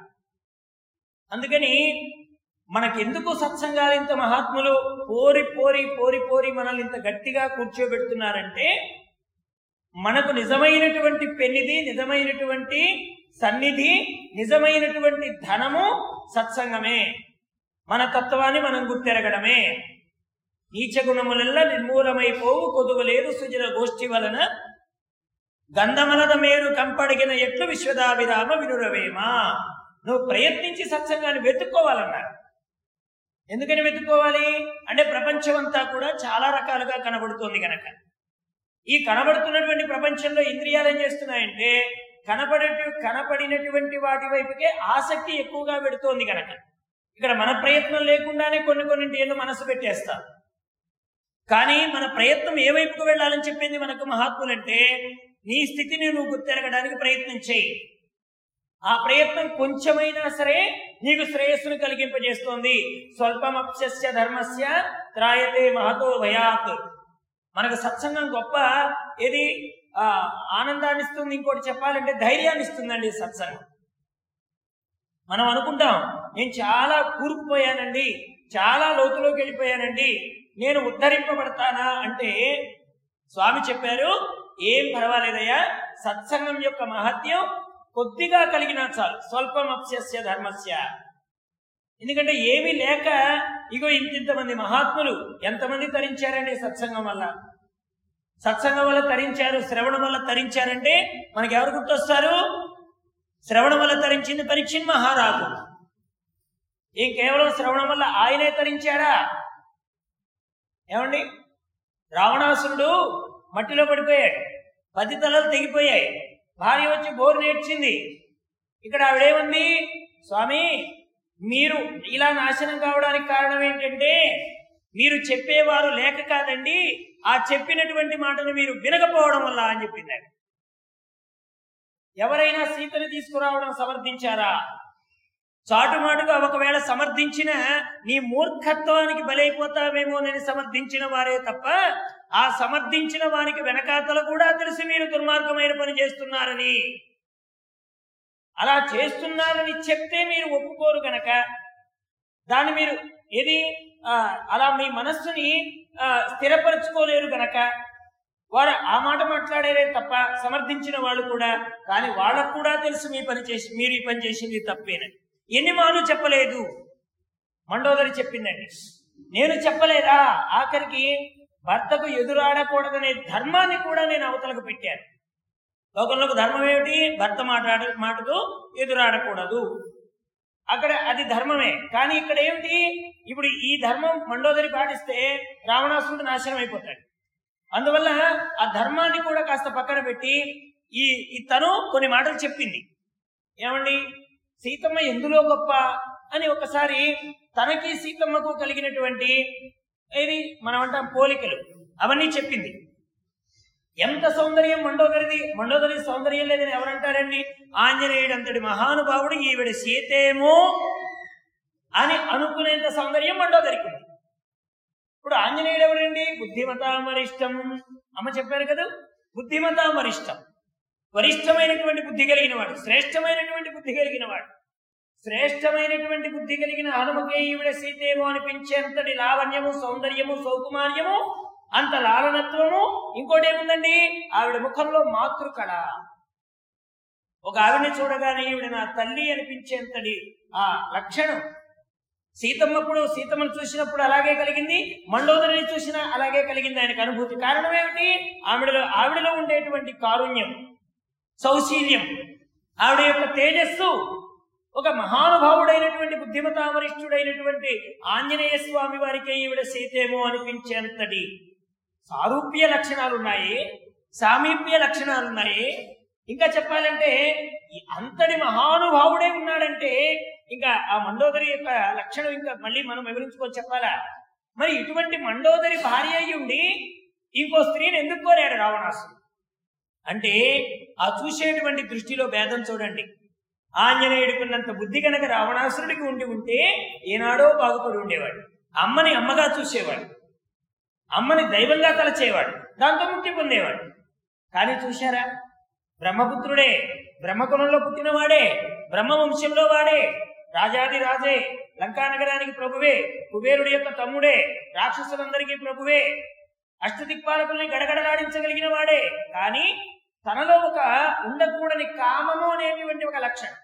అందుకని మనకెందుకు సత్సంగాలు ఇంత మహాత్ములు పోరి పోరి పోరి పోరి మనల్ని ఇంత గట్టిగా కూర్చోబెడుతున్నారంటే మనకు నిజమైనటువంటి పెన్నిధి, నిజమైనటువంటి సన్నిధి, నిజమైనటువంటి ధనము సత్సంగమే. మన తత్వాన్ని మనం గుర్తెరగడమే. నీచ గుణములెల్లా నిర్మూలమైపోవు కొదువలేదు సుజన గోష్ఠి వలన గంధమలద మేరు కంపడిగిన ఎట్లు విశ్వదాభిరామ వినురవేమా. నువ్వు ప్రయత్నించి సత్సంగాన్ని వెతుక్కోవాలన్నారు. ఎందుకని వెతుక్కోవాలి అంటే ప్రపంచం అంతా కూడా చాలా రకాలుగా కనబడుతోంది కనుక. ఈ కనబడుతున్నటువంటి ప్రపంచంలో ఇంద్రియాలు ఏం చేస్తున్నాయంటే కనపడే కనపడినటువంటి వాటి వైపుకే ఆసక్తి ఎక్కువగా పెడుతోంది కనుక ఇక్కడ మన ప్రయత్నం లేకుండానే కొన్ని కొన్నింటిలో మనసు పెట్టేస్తాం. కానీ మన ప్రయత్నం ఏ వైపుకు వెళ్ళాలని చెప్పింది మనకు మహాత్ములంటే నీ స్థితిని నువ్వు గుర్తెరగడానికి ప్రయత్నం చేయి. ఆ ప్రయత్నం కొంచెమైనా సరే నీకు శ్రేయస్సును కలిగింపజేస్తోంది. స్వల్పమప్స్య ధర్మస్య త్రాయతే మహతో భయాత్. మనకు సత్సంగం గొప్ప ఏది ఆ ఆనందాన్ని ఇస్తుంది. ఇంకోటి చెప్పాలంటే ధైర్యాన్ని ఇస్తుందండి సత్సంగం. మనం అనుకుంటాం నేను చాలా కూరుకుపోయానండి, చాలా లోతులోకి వెళ్ళిపోయానండి, నేను ఉద్ధరింపబడతానా అంటే స్వామి చెప్పారు ఏం పర్వాలేదయ్యా, సత్సంగం యొక్క మహత్యం కొద్దిగా కలిగినా చాలు. స్వల్పమప్స్య ధర్మస్య. ఎందుకంటే ఏమీ లేక ఇగో ఇంతింతమంది మహాత్ములు ఎంతమంది తరించారండి సత్సంగం వల్ల. సత్సంగం వల్ల తరించారు, శ్రవణం వల్ల తరించారంటే మనకి ఎవరు గుర్తొస్తారు? శ్రవణం వల్ల తరించింది పరీక్షిత్ మహారాజు. ఏం కేవలం శ్రవణం వల్ల ఆయనే తరించాడా? ఏమండి, రావణాసురుడు మట్టిలో పడిపోయాడు, పది తలలు తెగిపోయాయి, భార్య వచ్చి బోరు నేర్చింది. ఇక్కడ ఆవిడేముంది? స్వామి మీరు ఇలా నాశనం కావడానికి కారణం ఏంటంటే మీరు చెప్పేవారు లేక కాదండి, ఆ చెప్పినటువంటి మాటను మీరు వినకపోవడం వల్ల అని చెప్పింది. ఎవరైనా సీతను తీసుకురావడం సమర్థించారా? చాటుమాటుగా ఒకవేళ సమర్థించిన నీ మూర్ఖత్వానికి బలైపోతావేమోనని సమర్థించిన వారే తప్ప ఆ సమర్థించిన వారికి వెనకాతల కూడా తెలిసి మీరు దుర్మార్గమైన పని చేస్తున్నారని, అలా చేస్తున్నారని చెప్తే మీరు ఒప్పుకోరు గనక దాన్ని మీరు ఏది అలా మీ మనస్సుని స్థిరపరచుకోలేరు గనక వారు ఆ మాట మాట్లాడేరే తప్ప సమర్థించిన వాళ్ళు కూడా, కానీ వాళ్ళకు కూడా తెలుసు మీ పని చేసి మీరు ఈ పని చేసింది తప్పేనని. ఎన్ని మాలు చెప్పలేదు మండోదరి చెప్పిందండి, నేను చెప్పలేదా? ఆఖరికి భర్తకు ఎదురాడకూడదనే ధర్మాన్ని కూడా నేను అవతలకు పెట్టాను. లోకంలోకి ధర్మం ఏమిటి? భర్త మాట్లాడ మాటకు ఎదురాడకూడదు, అక్కడ అది ధర్మమే. కానీ ఇక్కడ ఏమిటి? ఇప్పుడు ఈ ధర్మం మండోదరి పాటిస్తే రావణాసురుడు నాశనం అయిపోతాడు. అందువల్ల ఆ ధర్మాన్ని కూడా కాస్త పక్కన పెట్టి ఈ ఈ తను కొన్ని మాటలు చెప్పింది. ఏమండి, సీతమ్మ ఎందులో గొప్ప అని ఒకసారి తనకి సీతమ్మకు కలిగినటువంటి ఏది మనం అంటాం పోలికలు అవన్నీ చెప్పింది. ఎంత సౌందర్యం మండోదరిది! మండోదరి సౌందర్యం లేదని ఎవరంటారండి? ఆంజనేయుడు అంతటి మహానుభావుడు ఈవిడ సీతేమో అని అనుకునేంత సౌందర్యం మండోదరికి ఉంది. ఇప్పుడు ఆంజనేయుడు ఎవరండి? బుద్ధిమతామరిష్టం. అమ్మ చెప్పారు కదా, బుద్ధిమతామరిష్టం, వరిష్టమైనటువంటి బుద్ధి కలిగిన వాడు, శ్రేష్టమైనటువంటి బుద్ధి కలిగిన వాడు. శ్రేష్టమైనటువంటి బుద్ధి కలిగిన హనుమకే ఈవిడ సీతేమో అనిపించేంతటి లావణ్యము, సౌందర్యము, సౌకుమార్యము, అంత లాలనత్వము. ఇంకోటి ఏముందండి? ఆవిడ ముఖంలో మాతృకళ. ఒక ఆవిడని చూడగానే ఈవిడ నా తల్లి అనిపించేంతటి ఆ లక్షణం సీతమ్మప్పుడు సీతమ్మను చూసినప్పుడు అలాగే కలిగింది, మండోదరిని చూసినా అలాగే కలిగింది ఆయనకు అనుభూతి. కారణం ఏమిటి? ఆవిడలో ఆవిడలో ఉండేటువంటి కారుణ్యం, సౌశీల్యం, ఆవిడ యొక్క తేజస్సు. ఒక మహానుభావుడైనటువంటి బుద్ధిమతావరిష్ఠుడైనటువంటి ఆంజనేయ స్వామి వారికి ఈవిడ సీతేమో అనిపించేంతటి సారూప్య లక్షణాలున్నాయి, సామీప్య లక్షణాలున్నాయి. ఇంకా చెప్పాలంటే అంతటి మహానుభావుడే ఉన్నాడంటే ఇంకా ఆ మండోదరి యొక్క లక్షణం ఇంకా మళ్ళీ మనం వివరించుకొని చెప్పాలా? మరి ఇటువంటి మండోదరి భార్య అయి ఉండి ఇంకో స్త్రీని ఎందుకు కోరాడు రావణాసుడు అంటే ఆ చూసేటువంటి దృష్టిలో భేదం చూడండి. ఆంజనేయుడికున్నంత బుద్ధి కనుక రావణాసురుడికి ఉండి ఉంటే ఏనాడో బాగుపడి ఉండేవాడు. అమ్మని అమ్మగా చూసేవాడు, అమ్మని దైవంగా తలచేవాడు, దాంతో ముక్తి పొందేవాడు. కానీ చూశారా, బ్రహ్మపుత్రుడే, బ్రహ్మకులంలో పుట్టినవాడే, బ్రహ్మవంశంలో వాడే, రాజాది రాజే, లంకానగరానికి ప్రభువే, కుబేరుడి యొక్క తమ్ముడే, రాక్షసులందరికీ ప్రభువే, అష్టదిక్పాలకుల్ని గడగడలాడించగలిగిన వాడే. కానీ తనలో ఒక ఉండకూడని కామము అనేటువంటి ఒక లక్షణం.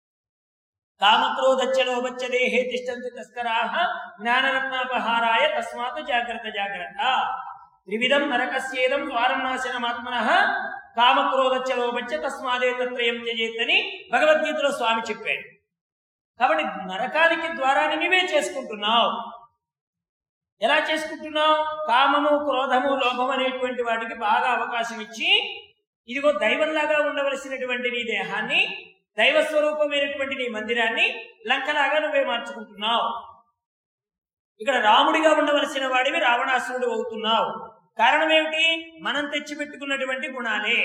కామక్రోధచ్చలోపచ్చ దేహే తిష్టంతి తస్కరాః జ్ఞానరత్నాపహారాయ తస్మాత్ జాగ్రత్త జాగ్రత్త. త్రివిధం నరకస్యేదం ద్వారం నాశనమాత్మనః కామక్రోధచ్చలోపచ్చ తస్మాదే తత్రయం త్యజేతని భగవద్గీతలో స్వామి చెప్పాడు. కాబట్టి నరకానికి ద్వారాన్ని నీవే చేసుకుంటున్నావు. ఎలా చేసుకుంటున్నావు? కామము, క్రోధము, లోభం అనేటువంటి వాటికి బాగా అవకాశం ఇచ్చి ఇదిగో దైవంలాగా ఉండవలసినటువంటి నీ దేహాన్ని, దైవస్వరూపమైనటువంటి నీ మందిరాన్ని లంకలాగా నువ్వే మార్చుకుంటున్నావు. ఇక్కడ రాముడిగా ఉండవలసిన వాడివి రావణాసురుడు అవుతున్నావు. కారణం ఏమిటి? మనం తెచ్చిపెట్టుకున్నటువంటి గుణాలే.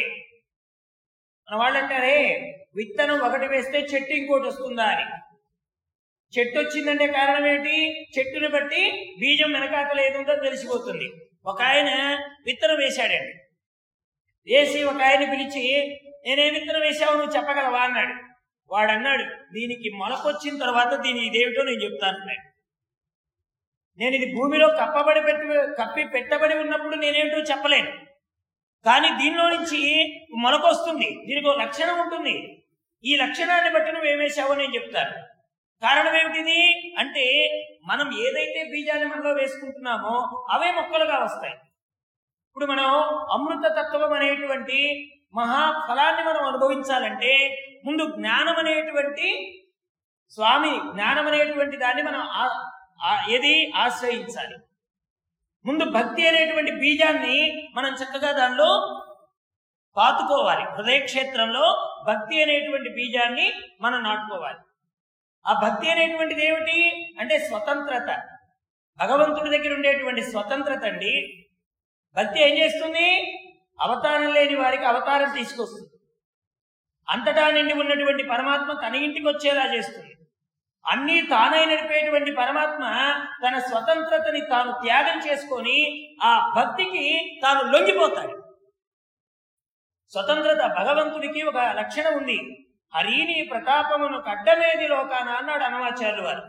మన వాళ్ళు అంటారే విత్తనం ఒకటి వేస్తే చెట్టు ఇంకోటి వస్తుందా అని. చెట్టు వచ్చిందంటే కారణం ఏంటి? చెట్టుని బట్టి బీజం వెనకాతలు ఏదుందో తెలిసిపోతుంది. ఒక ఆయన విత్తనం వేశాడండి, వేసి ఒక ఆయన పిలిచి నేనే విత్తనం వేసావు నువ్వు చెప్పగలవా అన్నాడు. వాడు అన్నాడు, దీనికి మొలకొచ్చిన తర్వాత దీని ఇదేమిటో నేను చెప్తాను అన్నాడు. నేను ఇది భూమిలో కప్పబడి పెట్టి కప్పి పెట్టబడి ఉన్నప్పుడు నేనేమిటో చెప్పలేను, కానీ దీనిలో నుంచి మొలకొస్తుంది, దీనికి ఒక లక్షణం ఉంటుంది, ఈ లక్షణాన్ని బట్టి నువ్వు ఏమేసావో నేను చెప్తాను. కారణం ఏమిటిది అంటే మనం ఏదైతే బీజాన్ని మనలో వేసుకుంటున్నామో అవే మొక్కలుగా వస్తాయి. ఇప్పుడు మనం అమృత తత్వం అనేటువంటి మహాఫలాన్ని మనం అనుభవించాలంటే ముందు జ్ఞానం అనేటువంటి స్వామి జ్ఞానం అనేటువంటి దాన్ని మనం ఏది ఆశ్రయించాలి. ముందు భక్తి అనేటువంటి బీజాన్ని మనం చక్కగా దానిలో పాతుకోవాలి. హృదయ క్షేత్రంలో భక్తి అనేటువంటి బీజాన్ని మనం నాటుకోవాలి. ఆ భక్తి అనేటువంటిది ఏమిటి అంటే స్వతంత్రత. భగవంతుడి దగ్గర ఉండేటువంటి స్వతంత్రత అండి. భక్తి ఏం చేస్తుంది? అవతారం లేని వారికి అవతారం తీసుకొస్తుంది. అంతటా నిండి ఉన్నటువంటి పరమాత్మ తన ఇంటికి వచ్చేలా చేస్తుంది. అన్నీ తానై నడిపేటువంటి పరమాత్మ తన స్వతంత్రతని తాను త్యాగం చేసుకొని ఆ భక్తికి తాను లొంగిపోతాడు. స్వతంత్రత భగవంతుడికి ఒక లక్షణం ఉంది. హరిని ప్రతాపమును కడ్డమేది లోకాన అన్నాడు అన్నమాచార్యులు వారు.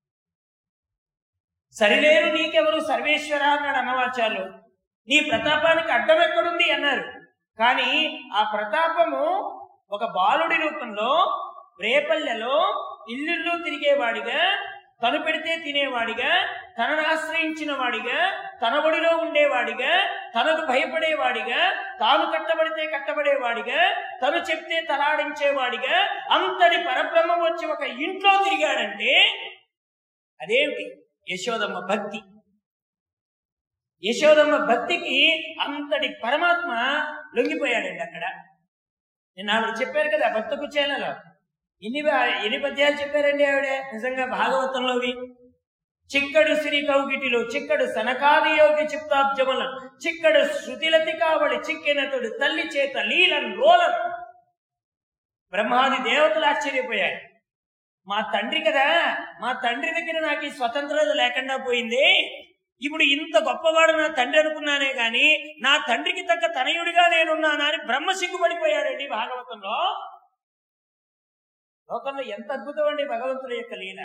సరిలేరు నీకెవరు సర్వేశ్వర అన్నాడు అన్నమాచార్యులు. నీ ప్రతాపానికి అడ్డం ఎక్కడుంది అన్నారు. కానీ ఆ ప్రతాపము ఒక బాలుడి రూపంలో రేపల్లెలో ఇల్లు తిరిగేవాడిగా, తను పెడితే తినేవాడిగా, తనను ఆశ్రయించిన వాడిగా, తన ఒడిలో ఉండేవాడిగా, తనకు భయపడేవాడిగా, తాను కట్టబడితే కట్టబడేవాడిగా, తను చెప్తే తలాడించేవాడిగా, అంతటి పరబ్రహ్మం వచ్చి ఒక ఇంట్లో తిరిగాడంటే అదేమిటి? యశోదమ్మ భక్తి. యశోదమ్మ భక్తికి అంతటి పరమాత్మ లొంగిపోయాడండి అక్కడ. నేను ఆవిడ చెప్పారు కదా భక్త కుచేలలో ఎన్ని ఎన్ని పద్యాలు చెప్పారండి ఆవిడ. నిజంగా భాగవతంలోవి చిక్కడు శ్రీ కౌగిటిలో చిక్కడు సనకాది యోగి చిత్తాబ్జములను చిక్కడు శృతిలతి కావడి చిక్కినతుడు తల్లి చేత లీలను రోలను. బ్రహ్మాది దేవతలు ఆశ్చర్యపోయాడు. మా తండ్రి కదా, మా తండ్రి దగ్గర నాకు ఈ స్వతంత్రత లేకుండా పోయింది. ఇప్పుడు ఇంత గొప్పవాడు నా తండ్రి అనుకున్నానే గాని నా తండ్రికి తగ్గ తనయుడిగా నేనున్నానా అని బ్రహ్మ సిగ్గుపడిపోయాడండి భాగవతంలో. లోకంలో ఎంత అద్భుతం అండి భగవంతుడి యొక్క లీల.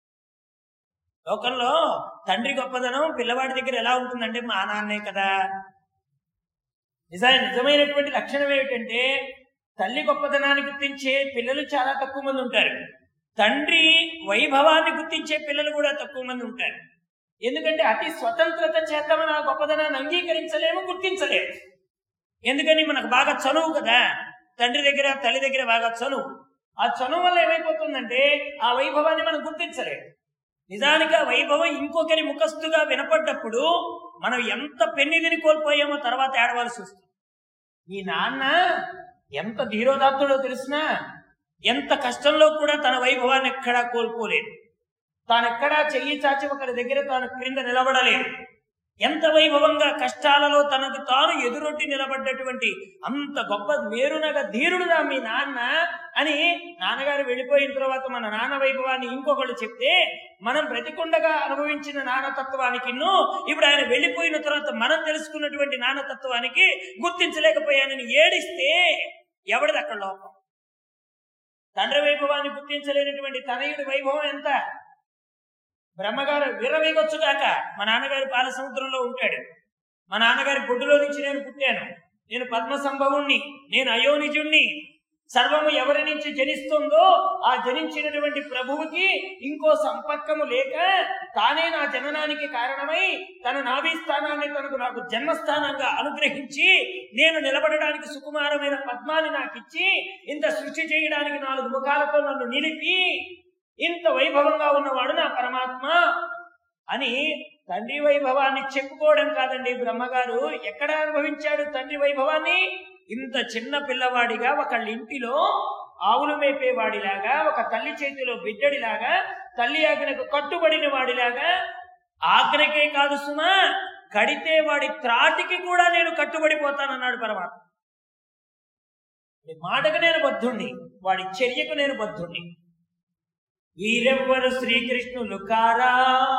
లోకంలో తండ్రి గొప్పదనం పిల్లవాడి దగ్గర ఎలా ఉంటుందంటే మా నాన్నే కదా. నిజా నిజమైనటువంటి లక్షణం ఏమిటంటే తల్లి గొప్పదనాన్ని గుర్తించే పిల్లలు చాలా తక్కువ మంది ఉంటారు. తండ్రి వైభవాన్ని గుర్తించే పిల్లలు కూడా తక్కువ మంది ఉంటారు. ఎందుకంటే అతి స్వతంత్రత చేత మన గొప్పదనాన్ని అంగీకరించలేము, గుర్తించలేము. ఎందుకని మనకు బాగా చనువు కదా, తండ్రి దగ్గర తల్లి దగ్గర బాగా చనువు. ఆ చనువు వల్ల ఏమైపోతుందంటే ఆ వైభవాన్ని మనం గుర్తించలేము. నిజానికి ఆ వైభవం ఇంకొకరి ముఖస్తుగా వినపడ్డప్పుడు మనం ఎంత పెన్నిదిని కోల్పోయామో తర్వాత ఏడవలసి వస్తుంది. ఈ నాన్న ఎంత ధీరోదాత్తుడో తెలిసినా ఎంత కష్టంలో కూడా తన వైభవాన్ని ఎక్కడా కోల్పోలేదు. తానెక్కడా చెయ్యి చాచి ఒకరి దగ్గర తాను క్రింద నిలబడలేదు. ఎంత వైభవంగా కష్టాలలో తనకు తాను ఎదురొడ్డి నిలబడ్డటువంటి అంత గొప్ప మేరునగ ధీరుడుగా మీ నాన్న అని నాన్నగారు వెళ్ళిపోయిన తర్వాత మన నాన్న వైభవాన్ని ఇంకొకళ్ళు చెప్తే మనం బ్రతికుండగా అనుభవించిన నాన్నతత్వానికి ఇప్పుడు ఆయన వెళ్ళిపోయిన తర్వాత మనం తెలుసుకున్నటువంటి నాన్నతత్వానికి గుర్తించలేకపోయానని ఏడిస్తే ఎవడిది అక్కడ లోపం? తండ్రి వైభవాన్ని గుర్తించలేనటువంటి తనయుడి వైభవం ఎంత? బ్రహ్మగారు విర్రవీగొచ్చుగాక మా నాన్నగారి పాల సముద్రంలో ఉంటాడు. మా నాన్నగారి బొడ్డులో నుంచి నేను పుట్టాను, నేను పద్మ సంభవుణ్ణి, నేను అయోనిజుణ్ణి. సర్వము ఎవరి నుంచి జనిస్తుందో ఆ జనించినటువంటి ప్రభువుకి ఇంకో సంపర్కము లేక తానే నా జననానికి కారణమై తన నాభీస్థానాన్ని తనకు నాకు జన్మస్థానంగా అనుగ్రహించి నేను నిలబడడానికి సుకుమారమైన పద్మాన్ని నాకిచ్చి ఇంత సృష్టి చేయడానికి నాలుగు ముఖాలతో నన్ను నిలిపి ఇంత వైభవంగా ఉన్నవాడు నా పరమాత్మ అని తండ్రి వైభవాన్ని చెప్పుకోవడం కాదండి. బ్రహ్మగారు ఎక్కడ అనుభవించాడు తండ్రి వైభవాన్ని? ఇంత చిన్న పిల్లవాడిగా ఒకళ్ళ ఇంటిలో ఆవులు మేపేవాడిలాగా, ఒక తల్లి చేతిలో బిడ్డడిలాగా, తల్లి ఆజ్ఞకు కట్టుబడిన వాడిలాగా. ఆజ్ఞకే కాదు సుమా, కడితే వాడి త్రాటికి కూడా నేను కట్టుబడిపోతానన్నాడు పరమాత్మ. మాటకు నేను బద్ధుణ్ణి, వాడి చర్యకు నేను బద్ధుణ్ణి. వీరెవ్వరు శ్రీకృష్ణులు కారా?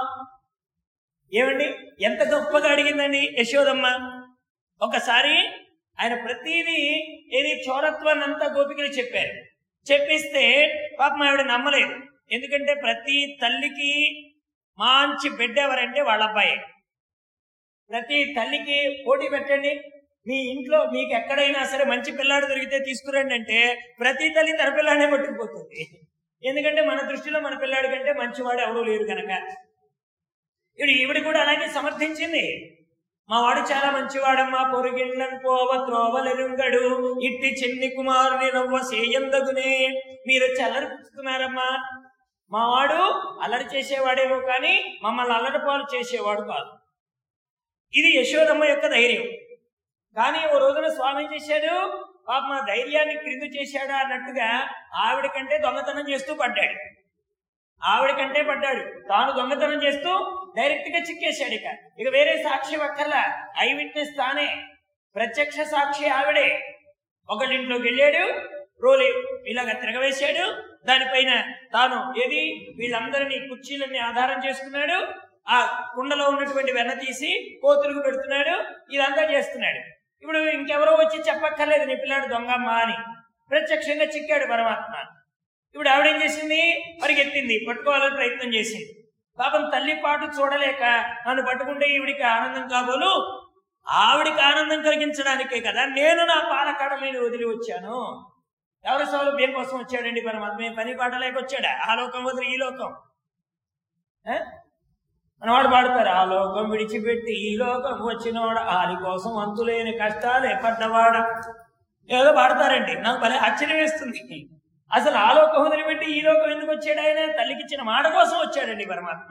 ఏమండి ఎంత గొప్పగా అడిగిందండి యశోదమ్మ. ఒకసారి ఆయన ప్రతిదీ ఏది చోరత్వాన్ని అంతా గోపికలు చెప్పారు. చెప్పిస్తే పాపం ఆవిడ నమ్మలేదు. ఎందుకంటే ప్రతి తల్లికి మంచి బిడ్డ ఎవరంటే వాళ్ళ అబ్బాయి. ప్రతి తల్లికి పోటీ పెట్టండి, మీ ఇంట్లో మీకు ఎక్కడైనా సరే మంచి పిల్లాడు దొరికితే తీసుకురండి అంటే ప్రతి తల్లి తన పిల్లాడే పట్టుకుపోతుంది. ఎందుకంటే మన దృష్టిలో మన పిల్లాడి కంటే మంచివాడు ఎవరూ లేరు కనుక. ఇప్పుడు ఈవిడ కూడా అలాగే సమర్థించింది. మా వాడు చాలా మంచివాడమ్మా, పొరుగిళ్ళని పోవ త్రోవలెరుంగడు, ఇట్టి చిన్ని కుమారుని నవ్వ సేయందగునే. మీరు వచ్చి అల్లరి పుచ్చుతున్నారమ్మా. మా వాడు అల్లరి చేసేవాడేమో కానీ మమ్మల్ని అల్లరి పాలు చేసేవాడు కాదు. ఇది యశోదమ్మ యొక్క ధైర్యం. కానీ ఓ రోజున స్వామి ఏం చేశాడు? పాప మా ధైర్యాన్ని క్రింద చేశాడా అన్నట్టుగా ఆవిడ కంటే దొంగతనం చేస్తూ పడ్డాడు. ఆవిడ కంటే పడ్డాడు. తాను దొంగతనం చేస్తూ డైరెక్ట్ గా చిక్కేశాడు. ఇక ఇక వేరే సాక్షి ఒక్కర్లా, ఐ విట్నెస్ తానే, ప్రత్యక్ష సాక్షి ఆవిడే. ఒకళ్ళింట్లోకి వెళ్ళాడు, రోలి ఇలాగ తిరగవేశాడు, దానిపైన తాను ఏది వీళ్ళందరినీ కుర్చీలన్నీ ఆధారం చేసుకున్నాడు, ఆ కుండలో ఉన్నటువంటి వెన్న తీసి కోతులకు పెడుతున్నాడు, ఇదంతా చేస్తున్నాడు. ఇప్పుడు ఇంకెవరో వచ్చి చెప్పక్కర్లేదు నీ పిల్లాడు దొంగమ్మ అని, ప్రత్యక్షంగా చిక్కాడు పరమాత్మ. ఇప్పుడు ఆవిడేం చేసింది, పరిగెత్తింది, పట్టుకోవాలని ప్రయత్నం చేసింది. పాపం తల్లి పాటు చూడలేక నన్ను పట్టుకుంటే ఈవిడికి ఆనందం కాబోలు, ఆవిడికి ఆనందం కలిగించడానికే కదా నేను నా పాలకడలని వదిలి వచ్చాను. ఎవరి సౌలభ్యం కోసం వచ్చాడండి పరమాత్మ? పని పాట లేక వచ్చాడా? ఆ లోకం వదిలి ఈ లోకం. మనవాడు పాడతారు, ఆ లోకం విడిచిపెట్టి ఈ లోకం వచ్చినవాడ, ఆది కోసం అంతులేని కష్టాలే పడ్డవాడ, ఏదో పాడతారండి. నాకు భలే ఆశ్చర్యం వేస్తుంది. అసలు ఆ లోకం వదిలిపెట్టి ఈ లోకం ఎందుకు వచ్చాడు? ఆయన తల్లికిచ్చిన మాట కోసం వచ్చాడండి పరమాత్మ.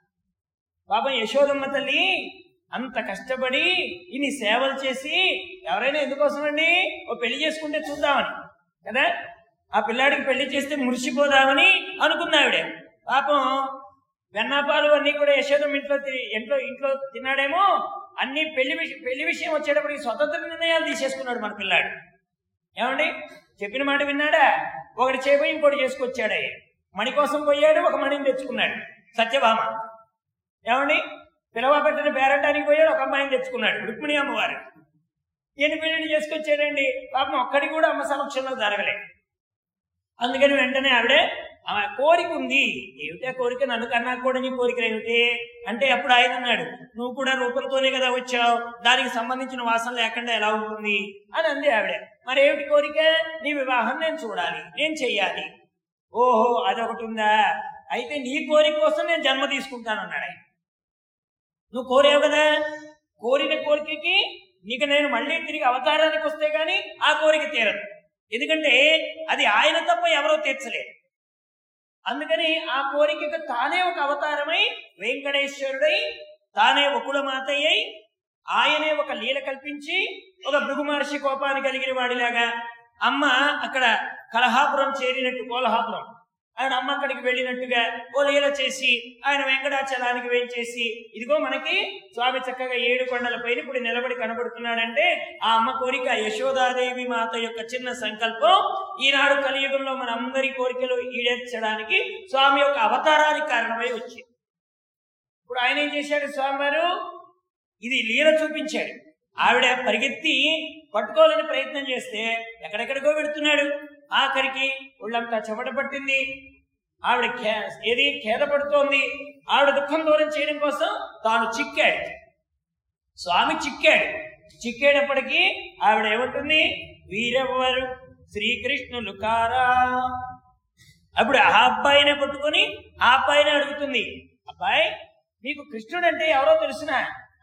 పాపం యశోదమ్మ తల్లి అంత కష్టపడి ఇన్ని సేవలు చేసి ఎవరైనా ఎందుకోసం అండి? ఓ పెళ్లి చేసుకుంటే చూద్దామని కదా, ఆ పిల్లాడికి పెళ్లి చేస్తే మురిసిపోదామని అనుకున్నావిడే. పాపం వెన్నాపాలు అన్ని కూడా యశోదమ్మ ఇంట్లో ఇంట్లో ఇంట్లో తిన్నాడేమో, అన్ని పెళ్లి విషయం పెళ్లి విషయం వచ్చేటప్పటికి స్వతంత్ర నిర్ణయాలు తీసేసుకున్నాడు మన పిల్లాడు. ఏమండి, చెప్పిన మాట విన్నాడా? ఒకటి చేయబోయి ఇంకోటి చేసుకొచ్చాడే. మణి కోసం పోయాడు, ఒక మణిని తెచ్చుకున్నాడు సత్యభామ. ఏమండి, పిలవ పెట్టిన పేరంటానికి పోయాడు, ఒక అమ్మాయిని తెచ్చుకున్నాడు రుక్మిణి అమ్మవారు. ఎన్ని పెళ్లిని చేసుకొచ్చాడండి. పాపం ఒక్కడి కూడా అమ్మ సమక్షంలో జరగలే. అందుకని వెంటనే ఆవిడే ఆమె కోరిక ఉంది. ఏమిటా కోరిక? నన్ను కన్నా కూడా నీ కోరిక ఏమిటి అంటే, అప్పుడు ఆయన అన్నాడు, నువ్వు కూడా రూపంతోనే కదా వచ్చావు, దానికి సంబంధించిన వాసన లేకుండా ఎలా ఉంటుంది అని అంది ఆవిడ. మరి ఏమిటి కోరిక? నీ వివాహం నేను చూడాలి, నేను చెయ్యాలి. ఓహో, అదొకటి ఉందా? అయితే నీ కోరిక కోసం నేను జన్మ తీసుకుంటాను అన్నాడు ఆయన. నువ్వు కోరావు కదా, కోరిన కోరికకి నీకు నేను మళ్ళీ తిరిగి అవతారానికి వస్తే గాని ఆ కోరిక తీరదు. ఎందుకంటే అది ఆయన తప్ప ఎవరో తీర్చలేదు. అందుకని ఆ కోరికకు తానే ఒక అవతారమై వెంకటేశ్వరుడై, తానే వకుళమాతయ్యై, ఆయనే ఒక లీల కల్పించి ఒక భృగు మహర్షి కోపాన్ని కలిగిన వాడిలాగా అమ్మ అక్కడ కలహాపురం చేరినట్టు, కోలహాపురం ఆయన అమ్మ అక్కడికి వెళ్ళినట్టుగా ఓ లీల చేసి ఆయన వెంకటాచలానికి వేయించేసి, ఇదిగో మనకి స్వామి చక్కగా ఏడు కొండల పైన ఇప్పుడు నిలబడి కనబడుతున్నాడంటే ఆ అమ్మ కోరిక, యశోదాదేవి మాత యొక్క చిన్న సంకల్పం ఈనాడు కలియుగంలో మన అందరి కోరికలు ఈడేర్చడానికి స్వామి యొక్క అవతారానికి కారణమై వచ్చింది. ఇప్పుడు ఆయన ఏం చేశాడు? స్వామివారు ఇది లీల చూపించాడు. ఆవిడ పరిగెత్తి పట్టుకోవాలని ప్రయత్నం చేస్తే ఎక్కడెక్కడికో పెడుతున్నాడు. ఆఖరికి ఒళ్ళంతా చెమట పట్టింది. ఆవిడ ఖే ఏది ఖేద పడుతోంది. ఆవిడ దుఃఖం దూరం చేయడం కోసం తాను చిక్కాడు, స్వామి చిక్కాడు. చిక్కేటప్పటికీ ఆవిడ ఏమంటుంది? వీరెవ్వరు శ్రీకృష్ణులు కారా. అప్పుడు ఆ అబ్బాయినే పట్టుకొని ఆ అబ్బాయినే అడుగుతుంది, అబ్బాయి మీకు కృష్ణుడు అంటే ఎవరో తెలుసునా?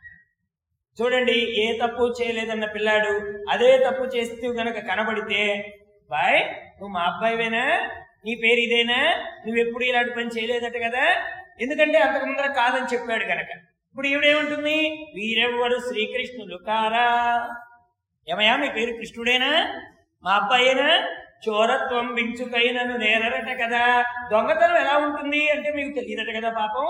చూడండి, ఏ తప్పు చేయలేదన్న పిల్లాడు అదే తప్పు చేస్తూ గనక కనబడితే, బాయ్ నువ్వు మా అబ్బాయివేనా, నీ పేరు ఇదేనా, నువ్వెప్పుడు ఇలాంటి పని చేయలేదట కదా, ఎందుకంటే అంతకు ముందర కాదని చెప్పాడు కనుక. ఇప్పుడు ఈవిడేమంటుంది? వీరెవ్వరు శ్రీకృష్ణులు కారా. ఏమయ్యా మీ పేరు కృష్ణుడేనా, మా అబ్బాయేనా? చోరత్వం బించుకైనను నేరరట కదా. దొంగతనం ఎలా ఉంటుంది అంటే మీకు తెలియదట కదా పాపం.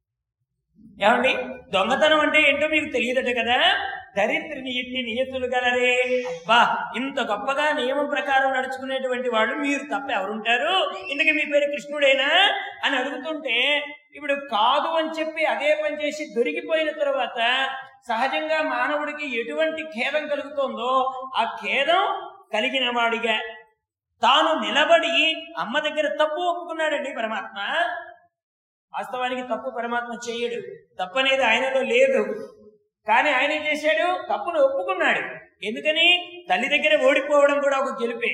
ఏమండి, దొంగతనం అంటే ఏంటో మీకు తెలియదట కదా. దరిద్రిని ఇట్టి నియతులు గలరే. అబ్బా, ఇంత గొప్పగా నియమం ప్రకారం నడుచుకునేటువంటి వాళ్ళు మీరు తప్ప ఎవరుంటారు? ఇందుకే మీ పేరు కృష్ణుడేనా అని అడుగుతుంటే, ఇప్పుడు కాదు అని చెప్పి అదే పని చేసి దొరికిపోయిన తర్వాత సహజంగా మానవుడికి ఎటువంటి ఖేదం కలుగుతుందో ఆ ఖేదం కలిగిన వాడిగా తాను నిలబడి అమ్మ దగ్గర తప్పు ఒప్పుకున్నాడండి పరమాత్మ. వాస్తవానికి తప్పు పరమాత్మ చేయడు, తప్పనేది ఆయనలో లేదు. కానీ ఆయన ఏం చేశాడు? తప్పును ఒప్పుకున్నాడు. ఎందుకని? తల్లి దగ్గర ఓడిపోవడం కూడా ఒక గెలుపే.